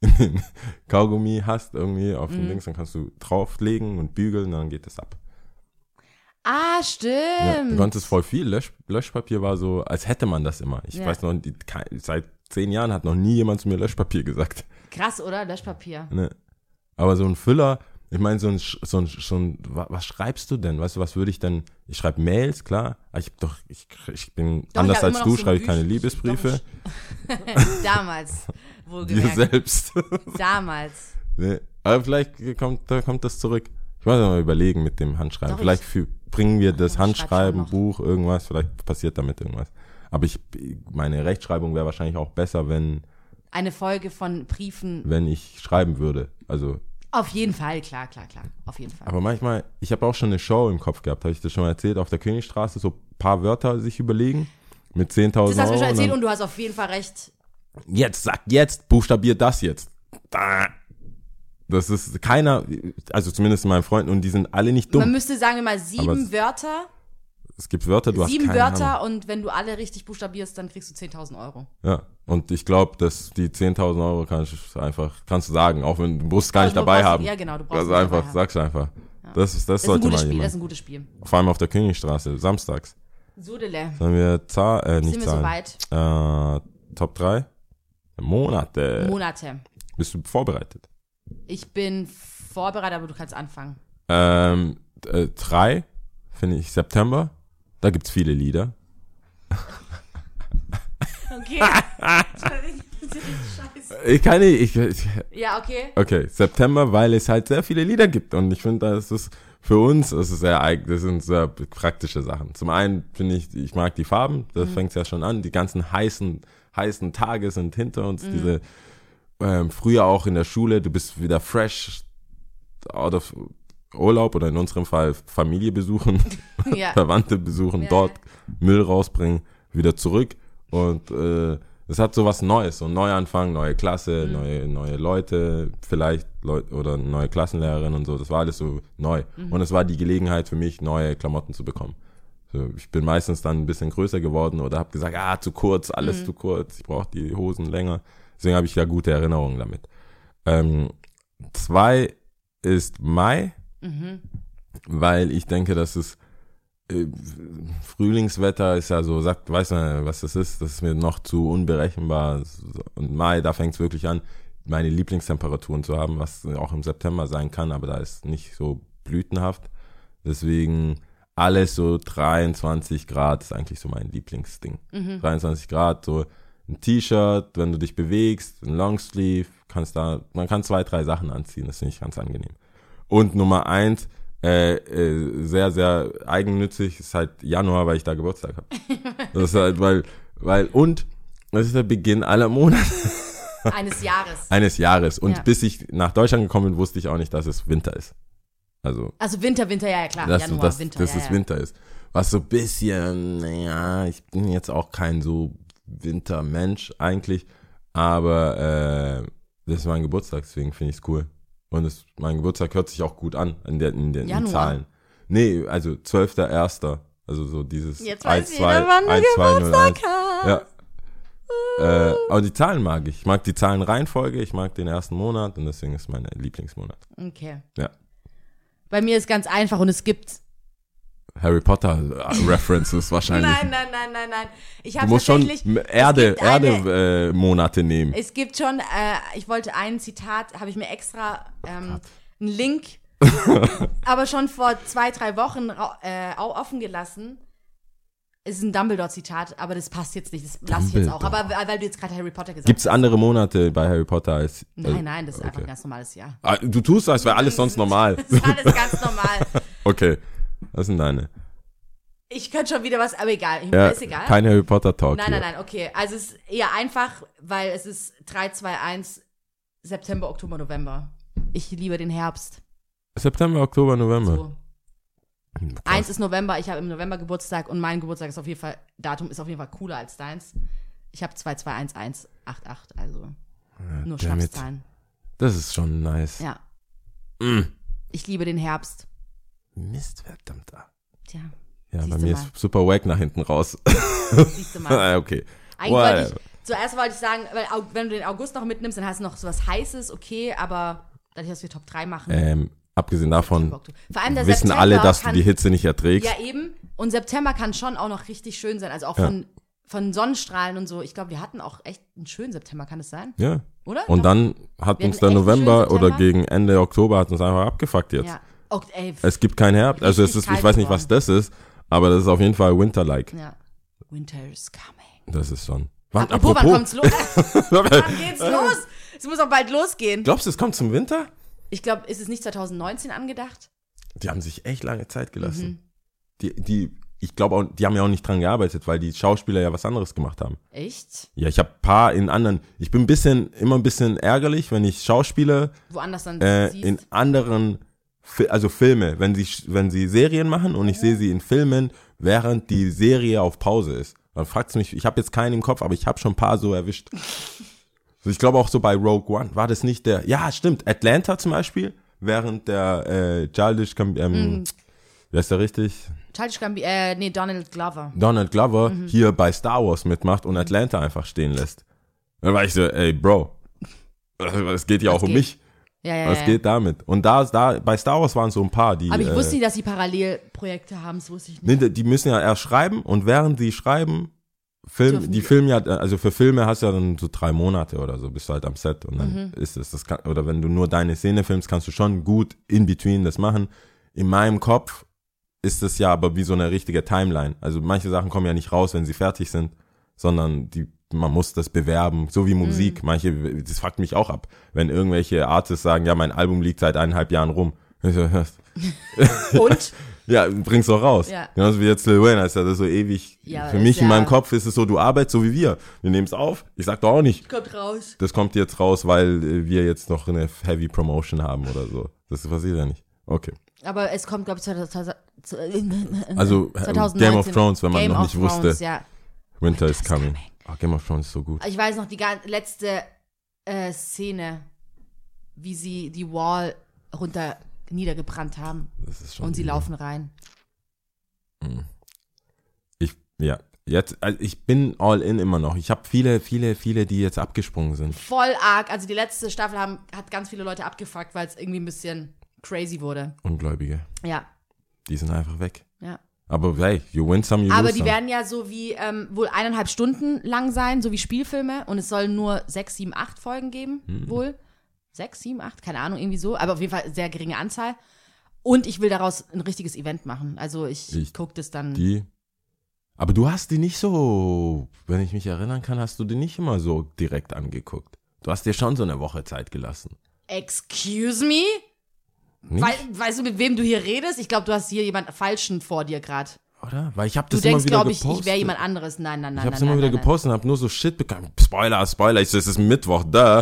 C: hast irgendwie auf dem Dings, dann kannst du drauflegen und bügeln, dann geht es ab.
B: Ah, stimmt.
C: Ja, du konntest voll viel. Löschpapier war so, als hätte man das immer. Ich weiß noch, seit 10 Jahren hat noch nie jemand zu mir Löschpapier gesagt.
B: Krass, oder? Löschpapier.
C: Ne. Aber so ein Füller, ich meine, was schreibst du denn? Weißt du, was würde ich denn? Ich schreibe Mails, klar. Aber ich bin anders als du, schreibe ich keine Liebesbriefe.
B: Damals.
C: Dir selbst.
B: Damals.
C: Nee. Aber vielleicht kommt das zurück. Ich muss mal überlegen mit dem Handschreiben. Vielleicht bringen wir das Handschreiben, Buch, irgendwas. Vielleicht passiert damit irgendwas. Aber meine Rechtschreibung wäre wahrscheinlich auch besser, wenn
B: eine Folge von Briefen.
C: Wenn ich schreiben würde. Also.
B: Auf jeden Fall, klar. Auf jeden Fall.
C: Aber manchmal, ich habe auch schon eine Show im Kopf gehabt, habe ich das schon mal erzählt, auf der Königstraße, so ein paar Wörter sich überlegen mit 10.000 Euro.
B: Das hast du mir schon erzählt und du hast auf jeden Fall recht.
C: Buchstabier das jetzt. Das ist keiner, also zumindest in meinen Freunden, und die sind alle nicht dumm.
B: Man müsste, sagen wir mal, 7 Wörter.
C: Es gibt Wörter, du hast keine
B: 7 Wörter
C: Ahnung.
B: Und wenn du alle richtig buchstabierst, dann kriegst du 10.000 Euro.
C: Ja, und ich glaube, dass die 10.000 Euro kannst du sagen, auch wenn du musst gar nicht dabei haben. Ja, genau, du brauchst also einfach, sag's einfach. Ja. Das sollte man jemand.
B: Das ist ein gutes Spiel.
C: Vor allem auf der Königstraße, samstags.
B: Sodele.
C: Sollen wir
B: Sind wir so weit?
C: Top 3? Monate. Bist du vorbereitet?
B: Ich bin vorbereitet, aber du kannst anfangen.
C: 3, finde ich, September. Da gibt's viele Lieder.
B: Okay. Scheiße.
C: Ich kann nicht.
B: Ja, okay.
C: Okay, September, weil es halt sehr viele Lieder gibt. Und ich finde, das ist für uns, das sind sehr praktische Sachen. Zum einen finde ich mag die Farben, das fängt ja schon an. Die ganzen heißen Tage sind hinter uns. Diese früher auch in der Schule, du bist wieder fresh out of Urlaub oder in unserem Fall Familie besuchen,
B: Ja.
C: Verwandte besuchen, dort Müll rausbringen, wieder zurück. Und es hat so was Neues, so ein Neuanfang, neue Klasse, neue Leute, vielleicht oder neue Klassenlehrerin und so. Das war alles so neu. Und es war die Gelegenheit für mich, neue Klamotten zu bekommen. So, ich bin meistens dann ein bisschen größer geworden oder habe gesagt, zu kurz, alles zu kurz, ich brauche die Hosen länger. Deswegen habe ich ja gute Erinnerungen damit. 2 ist Mai, weil ich denke, dass es Frühlingswetter ist ja so, weiß man, was das ist? Das ist mir noch zu unberechenbar. Und Mai, da fängt es wirklich an, meine Lieblingstemperaturen zu haben, was auch im September sein kann, aber da ist nicht so blütenhaft. Deswegen alles so 23 Grad ist eigentlich so mein Lieblingsding. 23 Grad, so ein T-Shirt, wenn du dich bewegst, ein Longsleeve, man kann 2, 3 Sachen anziehen, das finde ich ganz angenehm. Und Nummer 1, sehr, sehr eigennützig, ist halt Januar, weil ich da Geburtstag habe. Das ist halt, und das ist der Beginn aller Monate. Eines Jahres. Und bis ich nach Deutschland gekommen bin, wusste ich auch nicht, dass es Winter ist. Also
B: Winter, ja klar.
C: Dass
B: Winter.
C: es Winter ist. Was so ein bisschen, ich bin jetzt auch kein so Wintermensch eigentlich, aber das ist mein Geburtstag, deswegen finde ich es cool. Und mein Geburtstag hört sich auch gut an in den Zahlen. Nee, also 12.01. Also so dieses
B: jetzt weiß jeder, wann du Geburtstag hast.
C: Ja. Aber die Zahlen mag ich. Ich mag die Zahlenreihenfolge, ich mag den ersten Monat und deswegen ist mein Lieblingsmonat.
B: Okay.
C: Ja.
B: Bei mir ist ganz einfach und es gibt
C: Harry Potter References wahrscheinlich.
B: Nein. Ich habe
C: du musst schon Erde Monate nehmen.
B: Es gibt schon, ich wollte ein Zitat, habe ich mir extra einen Link, aber schon vor 2, 3 Wochen offen gelassen. Es ist ein Dumbledore-Zitat, aber das passt jetzt nicht, das lasse ich jetzt auch. Aber weil du jetzt gerade Harry Potter gesagt hast.
C: Gibt es andere Monate bei Harry Potter als...
B: Nein, das ist einfach ein ganz normales Jahr.
C: Du tust, als wäre alles sonst normal.
B: Das ist alles ganz normal.
C: Okay. Was sind deine?
B: Ich könnte schon wieder was, aber egal. Ist egal.
C: Kein Harry Potter Talk.
B: Nein, okay. Also es ist eher einfach, weil es ist 3, 2, 1, September, Oktober, November. Ich liebe den Herbst.
C: September, Oktober, November.
B: So. 1 ist November, ich habe im November Geburtstag und mein Geburtstag ist auf jeden Fall, Datum ist auf jeden Fall cooler als deins. Ich habe 2, 2, 1, 1, 8, 8, also nur Schnapszahlen.
C: Das ist schon nice.
B: Ja. Ich liebe den Herbst.
C: Mist, verdammter.
B: Tja.
C: Ja, bei mir ist super wack nach hinten raus.
B: Siehst du mal.
C: Okay.
B: Zuerst wollte ich sagen, weil wenn du den August noch mitnimmst, dann hast du noch sowas Heißes, okay, aber dadurch, dass wir Top 3 machen.
C: Abgesehen davon
B: vor allem der
C: wissen
B: September
C: alle, dass du die Hitze nicht erträgst.
B: Ja, eben. Und September kann schon auch noch richtig schön sein. Also auch von Sonnenstrahlen und so. Ich glaube, wir hatten auch echt einen schönen September, kann es sein?
C: Ja.
B: Oder?
C: Und dann hat uns der November oder gegen Ende Oktober hat uns einfach abgefuckt jetzt.
B: Ja.
C: Es gibt keinen Herbst. Also es ist, ich weiß nicht, was das ist, aber das ist auf jeden Fall Winter-like.
B: Ja. Winter is coming.
C: Das ist schon.
B: Wann kommt's los? Wann geht's los? Es muss auch bald losgehen.
C: Glaubst du, es kommt zum Winter?
B: Ich glaube, ist es nicht 2019 angedacht?
C: Die haben sich echt lange Zeit gelassen. Ich glaube auch, die haben ja auch nicht dran gearbeitet, weil die Schauspieler ja was anderes gemacht haben.
B: Echt?
C: Ja, ich habe ich bin immer ein bisschen ärgerlich, wenn ich Schauspieler
B: woanders dann siehst.
C: In anderen Filme, wenn sie Serien machen und ich sehe sie in Filmen, während die Serie auf Pause ist. Dann fragt's mich, ich habe jetzt keinen im Kopf, aber ich habe schon ein paar so erwischt. Also ich glaube auch so bei Rogue One, war das nicht ja stimmt, Atlanta zum Beispiel, während der Childish wie heißt der richtig?
B: Childish Donald Glover.
C: Donald Glover hier bei Star Wars mitmacht und Atlanta einfach stehen lässt. Dann war ich so, ey Bro, es geht ja auch um mich.
B: Ja.
C: Was geht damit? Und da bei Star Wars waren so ein paar, die.
B: Aber ich wusste nicht, dass sie Parallelprojekte haben, das wusste ich nicht.
C: Nee, die müssen ja erst schreiben und während sie schreiben, Die filmen ja, also für Filme hast du ja dann so 3 Monate oder so, bist du halt am Set und dann ist es, oder wenn du nur deine Szene filmst, kannst du schon gut in between das machen. In meinem Kopf ist es ja aber wie so eine richtige Timeline. Also manche Sachen kommen ja nicht raus, wenn sie fertig sind, sondern man muss das bewerben, so wie Musik. Das fuckt mich auch ab, wenn irgendwelche Artists sagen, ja, mein Album liegt seit 1,5 Jahren rum.
B: Und?
C: Ja, bring's doch raus. Ja. Genauso wie jetzt Lil Wayne, ist ja das so ewig. Ja, für mich in meinem Kopf ist es so, du arbeitest so wie wir. Wir nehmen es auf. Ich sag doch auch nicht.
B: Kommt raus.
C: Das kommt jetzt raus, weil wir jetzt noch eine Heavy Promotion haben oder so. Das passiert ja nicht. Okay.
B: Aber es kommt, glaube ich, 2019.
C: Game of Thrones, wenn man
B: Game
C: noch nicht
B: Thrones,
C: wusste.
B: Ja.
C: Winter is coming. Oh, Game of Thrones ist so gut.
B: Ich weiß noch die letzte Szene, wie sie die Wall niedergebrannt haben.
C: Das ist schon
B: und sie laufen rein.
C: Ich bin all in immer noch. Ich habe viele, die jetzt abgesprungen sind.
B: Voll arg. Also die letzte Staffel hat ganz viele Leute abgefuckt, weil es irgendwie ein bisschen crazy wurde.
C: Ungläubige.
B: Ja.
C: Die sind einfach weg.
B: Ja.
C: Aber hey, you win some, you lose
B: Aber die
C: some.
B: werden ja so wie wohl 1,5 Stunden lang sein, so wie Spielfilme. Und es sollen nur 6, 7, 8 Folgen geben, wohl. 6, 7, 8, keine Ahnung, irgendwie so. Aber auf jeden Fall sehr geringe Anzahl. Und ich will daraus ein richtiges Event machen. Also ich gucke das dann.
C: Aber du hast die nicht so, wenn ich mich erinnern kann, hast du die nicht immer so direkt angeguckt. Du hast dir schon so eine Woche Zeit gelassen.
B: Excuse me? Weißt du, mit wem du hier redest? Ich glaube, du hast hier jemand Falschen vor dir gerade.
C: Oder? Weil ich habe das
B: immer wieder
C: gepostet.
B: Du denkst, glaube ich wäre jemand anderes. Nein.
C: Ich habe es immer wieder gepostet und habe nur so Shit bekommen. Spoiler. Ich so, es ist Mittwoch,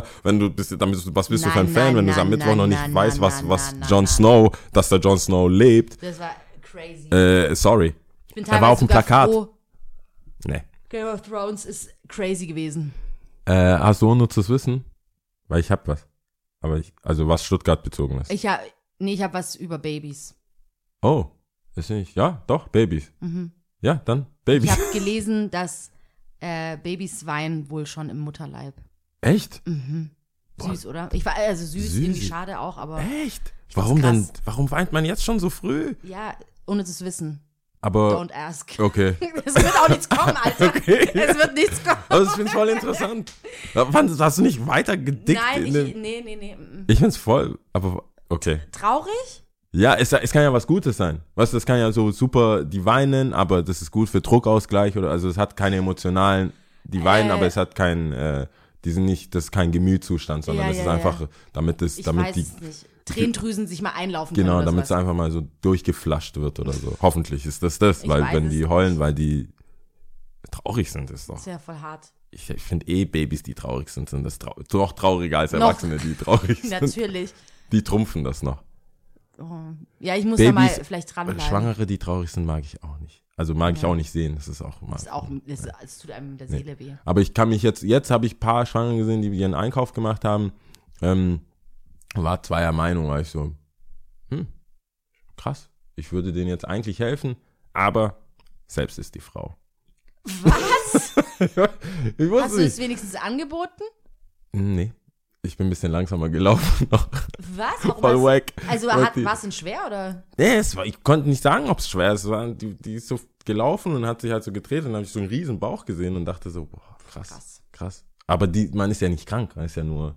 C: was bist du für ein Fan, wenn du am Mittwoch noch nicht weißt, was Jon Snow, dass der Jon Snow lebt.
B: Das war crazy.
C: Sorry.
B: Ich bin
C: er war auf dem Plakat.
B: Froh.
C: Nee.
B: Game of Thrones ist crazy gewesen.
C: Hast du unnützes Wissen? Weil ich hab was. Aber was Stuttgart bezogen ist.
B: Ich hab was über Babys.
C: Oh. Ist nicht, ja, doch, Babys. Ja, dann Babys.
B: Ich habe gelesen, dass Babys weinen wohl schon im Mutterleib.
C: Echt?
B: Süß, oder? Süß, irgendwie schade auch, aber.
C: Echt? Warum denn? Warum weint man jetzt schon so früh?
B: Ja, ohne das Wissen.
C: Aber.
B: Don't ask.
C: Okay.
B: Es wird auch nichts kommen, Alter. Okay. Es wird nichts kommen.
C: Aber das finde ich voll interessant. Hast du nicht weiter gedickt?
B: Nein, nee.
C: Ich find's voll, aber okay.
B: Traurig?
C: Ja, es kann ja was Gutes sein. Weißt du, das kann ja so super, die weinen, aber das ist gut für Druckausgleich es hat keine emotionalen, die weinen, aber es hat das ist kein Gemütszustand, sondern das ist einfach, damit die
B: Tränendrüsen sich mal einlaufen
C: können. Genau,
B: oder
C: damit es einfach mal so durchgeflasht wird oder so. Hoffentlich ist das, weil wenn die heulen, weil die traurig sind, ist doch.
B: Das ist ja voll hart.
C: Ich finde Babys, die traurig sind das doch trauriger als Erwachsene, die traurig sind.
B: Natürlich.
C: Die trumpfen das noch.
B: Oh. Ja, ich muss da mal vielleicht dranbleiben.
C: Schwangere, die traurig sind, mag ich auch nicht. Also mag ich auch nicht sehen. Das ist auch mal.
B: Es tut einem in der Seele weh.
C: Aber ich kann mich jetzt habe ich ein paar Schwangere gesehen, die ihren Einkauf gemacht haben. War zweier Meinung, war ich so, krass. Ich würde denen jetzt eigentlich helfen, aber selbst ist die Frau.
B: Was?
C: Hast
B: du es wenigstens angeboten?
C: Nee. Ich bin ein bisschen langsamer gelaufen noch.
B: Was?
C: Voll wack.
B: Also war es denn schwer, oder?
C: Nee, ich konnte nicht sagen, ob es schwer ist. Die ist so gelaufen und hat sich halt so gedreht und dann habe ich so einen riesen Bauch gesehen und dachte so, boah, krass. Aber man ist ja nicht krank, man ist ja nur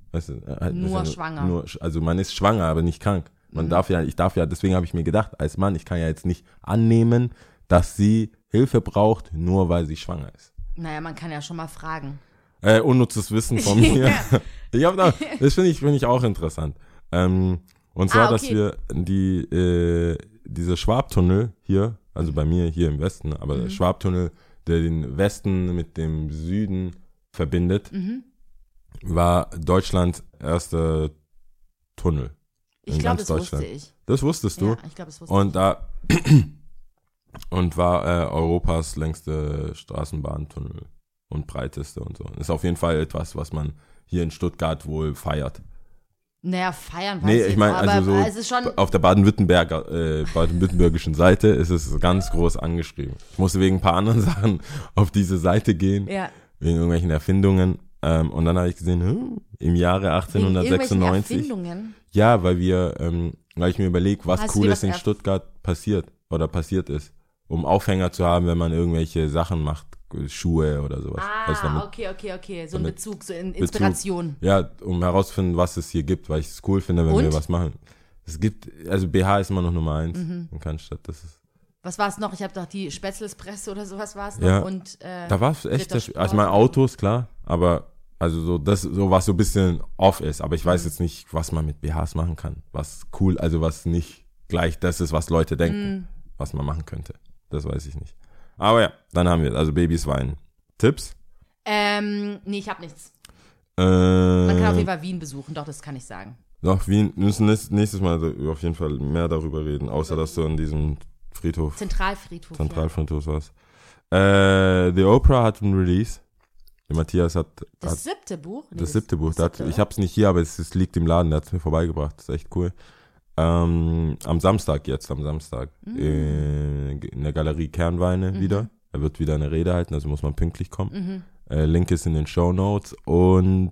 B: schwanger.
C: Also man ist schwanger, aber nicht krank. Ich darf ja, deswegen habe ich mir gedacht, als Mann, ich kann ja jetzt nicht annehmen, dass sie Hilfe braucht, nur weil sie schwanger ist.
B: Naja, man kann ja schon mal fragen.
C: Unnützes Wissen von mir. Das finde ich auch interessant. Und zwar, dass wir diese Schwabtunnel hier, also bei mir hier im Westen, aber der Schwabtunnel, der den Westen mit dem Süden verbindet, war Deutschlands erster Tunnel.
B: Ich glaube, das wusste ich.
C: Das wusstest du?
B: Ja, ich glaube, das wusste ich.
C: Und war Europas längste Straßenbahntunnel. Und breiteste und so. Ist auf jeden Fall etwas, was man hier in Stuttgart wohl feiert.
B: Naja, feiern weiß
C: ich meine, also so
B: es ist schon
C: auf der baden-württembergischen Seite ist es ganz groß angeschrieben. Ich musste wegen ein paar anderen Sachen auf diese Seite gehen, wegen irgendwelchen Erfindungen. Und dann habe ich gesehen, im Jahre 1896.
B: Erfindungen?
C: Ja, weil ich mir überlege, was Cooles in Stuttgart passiert ist, um Aufhänger zu haben, wenn man irgendwelche Sachen macht, Schuhe oder sowas.
B: Okay. So ein
C: damit-
B: Bezug, so in Inspiration.
C: Ja, um herauszufinden, was es hier gibt, weil ich es cool finde, wenn
B: Und?
C: wir was machen. Es gibt, also BH ist immer noch Nummer 1 in Cannstatt. Das ist,
B: Was war es noch? Ich habe doch die Spätzlespresse oder sowas war es noch.
C: Ja.
B: Und,
C: da war es echt,
B: Rittersport.
C: also mein Auto ist klar, aber also so das, so was so ein bisschen off ist, aber ich weiß jetzt nicht, was man mit BHs machen kann. Was cool, also was nicht gleich das ist, was Leute denken, was man machen könnte. Das weiß ich nicht. Aber ja, dann haben wir, also Babys weinen. Tipps?
B: nee, ich habe nichts. Man kann auf jeden Fall Wien besuchen, doch, das kann ich sagen.
C: Noch Wien, wir müssen nächstes Mal auf jeden Fall mehr darüber reden, außer dass du an diesem Friedhof,
B: Zentralfriedhof
C: warst. The Oprah hat ein Release. Der Matthias hat
B: Das 7. Buch? Nee,
C: das 7. Buch.
B: das 7.,
C: ich hab's nicht hier, aber es liegt im Laden, der hat's mir vorbeigebracht. Das ist echt cool. Am Samstag. In der Galerie Kernweine wieder. Er wird wieder eine Rede halten, also muss man pünktlich kommen. Link ist in den Shownotes und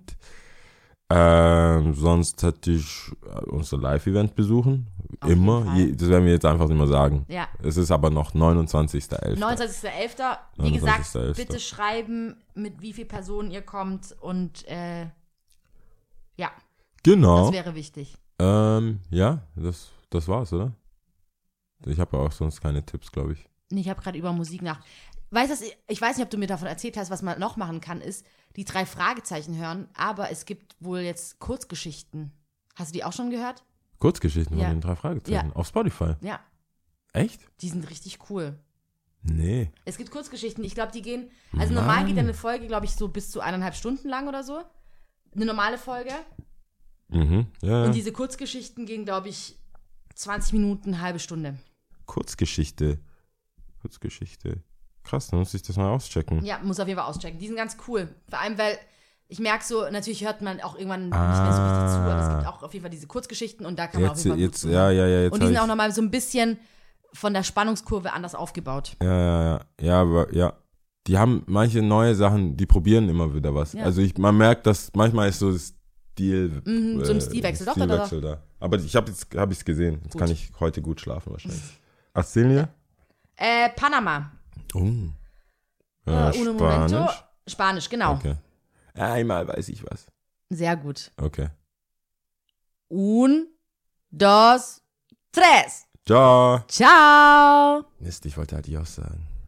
C: sonst hätte ich unser Live-Event besuchen.
B: Auf jeden
C: Immer.
B: Fall.
C: Das werden wir jetzt einfach nicht mehr sagen.
B: Ja.
C: Es ist aber noch 29.11.
B: 29.11. Wie gesagt,
C: 29.11..
B: bitte schreiben, mit wie vielen Personen ihr kommt und ja,
C: Genau.
B: das wäre wichtig.
C: Ja, das war's, oder? Ich habe ja auch sonst keine Tipps, glaube ich.
B: Nee, ich habe gerade über Musik nach. Ich weiß nicht, ob du mir davon erzählt hast, was man noch machen kann, ist die 3 Fragezeichen hören, aber es gibt wohl jetzt Kurzgeschichten. Hast du die auch schon gehört?
C: Kurzgeschichten
B: Ja.
C: von den 3 Fragezeichen.
B: Ja.
C: Auf Spotify.
B: Ja,
C: Echt?
B: die sind richtig cool.
C: Nee.
B: Es gibt Kurzgeschichten, ich glaube, die gehen, also normal geht eine Folge, glaube ich, so bis zu 1,5 Stunden lang oder so. Eine normale Folge.
C: Mhm. Ja.
B: Und diese Kurzgeschichten gehen, glaube ich, 20 Minuten, eine halbe Stunde.
C: Kurzgeschichte. Krass, dann muss ich das mal auschecken.
B: Ja, muss auf jeden Fall auschecken. Die sind ganz cool. Vor allem, weil ich merke so, natürlich hört man auch irgendwann nicht mehr so richtig zu, aber es gibt auch auf jeden Fall diese Kurzgeschichten und da kann man auf jeden Fall gut zuhören.
C: Jetzt
B: Und die sind auch nochmal so ein bisschen von der Spannungskurve anders aufgebaut.
C: Ja, aber ja. Die haben manche neue Sachen, die probieren immer wieder was.
B: Ja.
C: Also man merkt, dass manchmal ist so Stil.
B: So ein Stilwechsel. Doch.
C: Da. Aber ich habe es gesehen. Jetzt
B: Gut.
C: kann ich heute gut schlafen wahrscheinlich. Arcelia?
B: Panama.
C: Un
B: Momento. Spanisch, genau.
C: Okay. Einmal weiß ich was.
B: Sehr gut.
C: Okay.
B: 1, 2, 3.
C: Ciao.
B: Ciao.
C: Mist, ich wollte Adios sagen.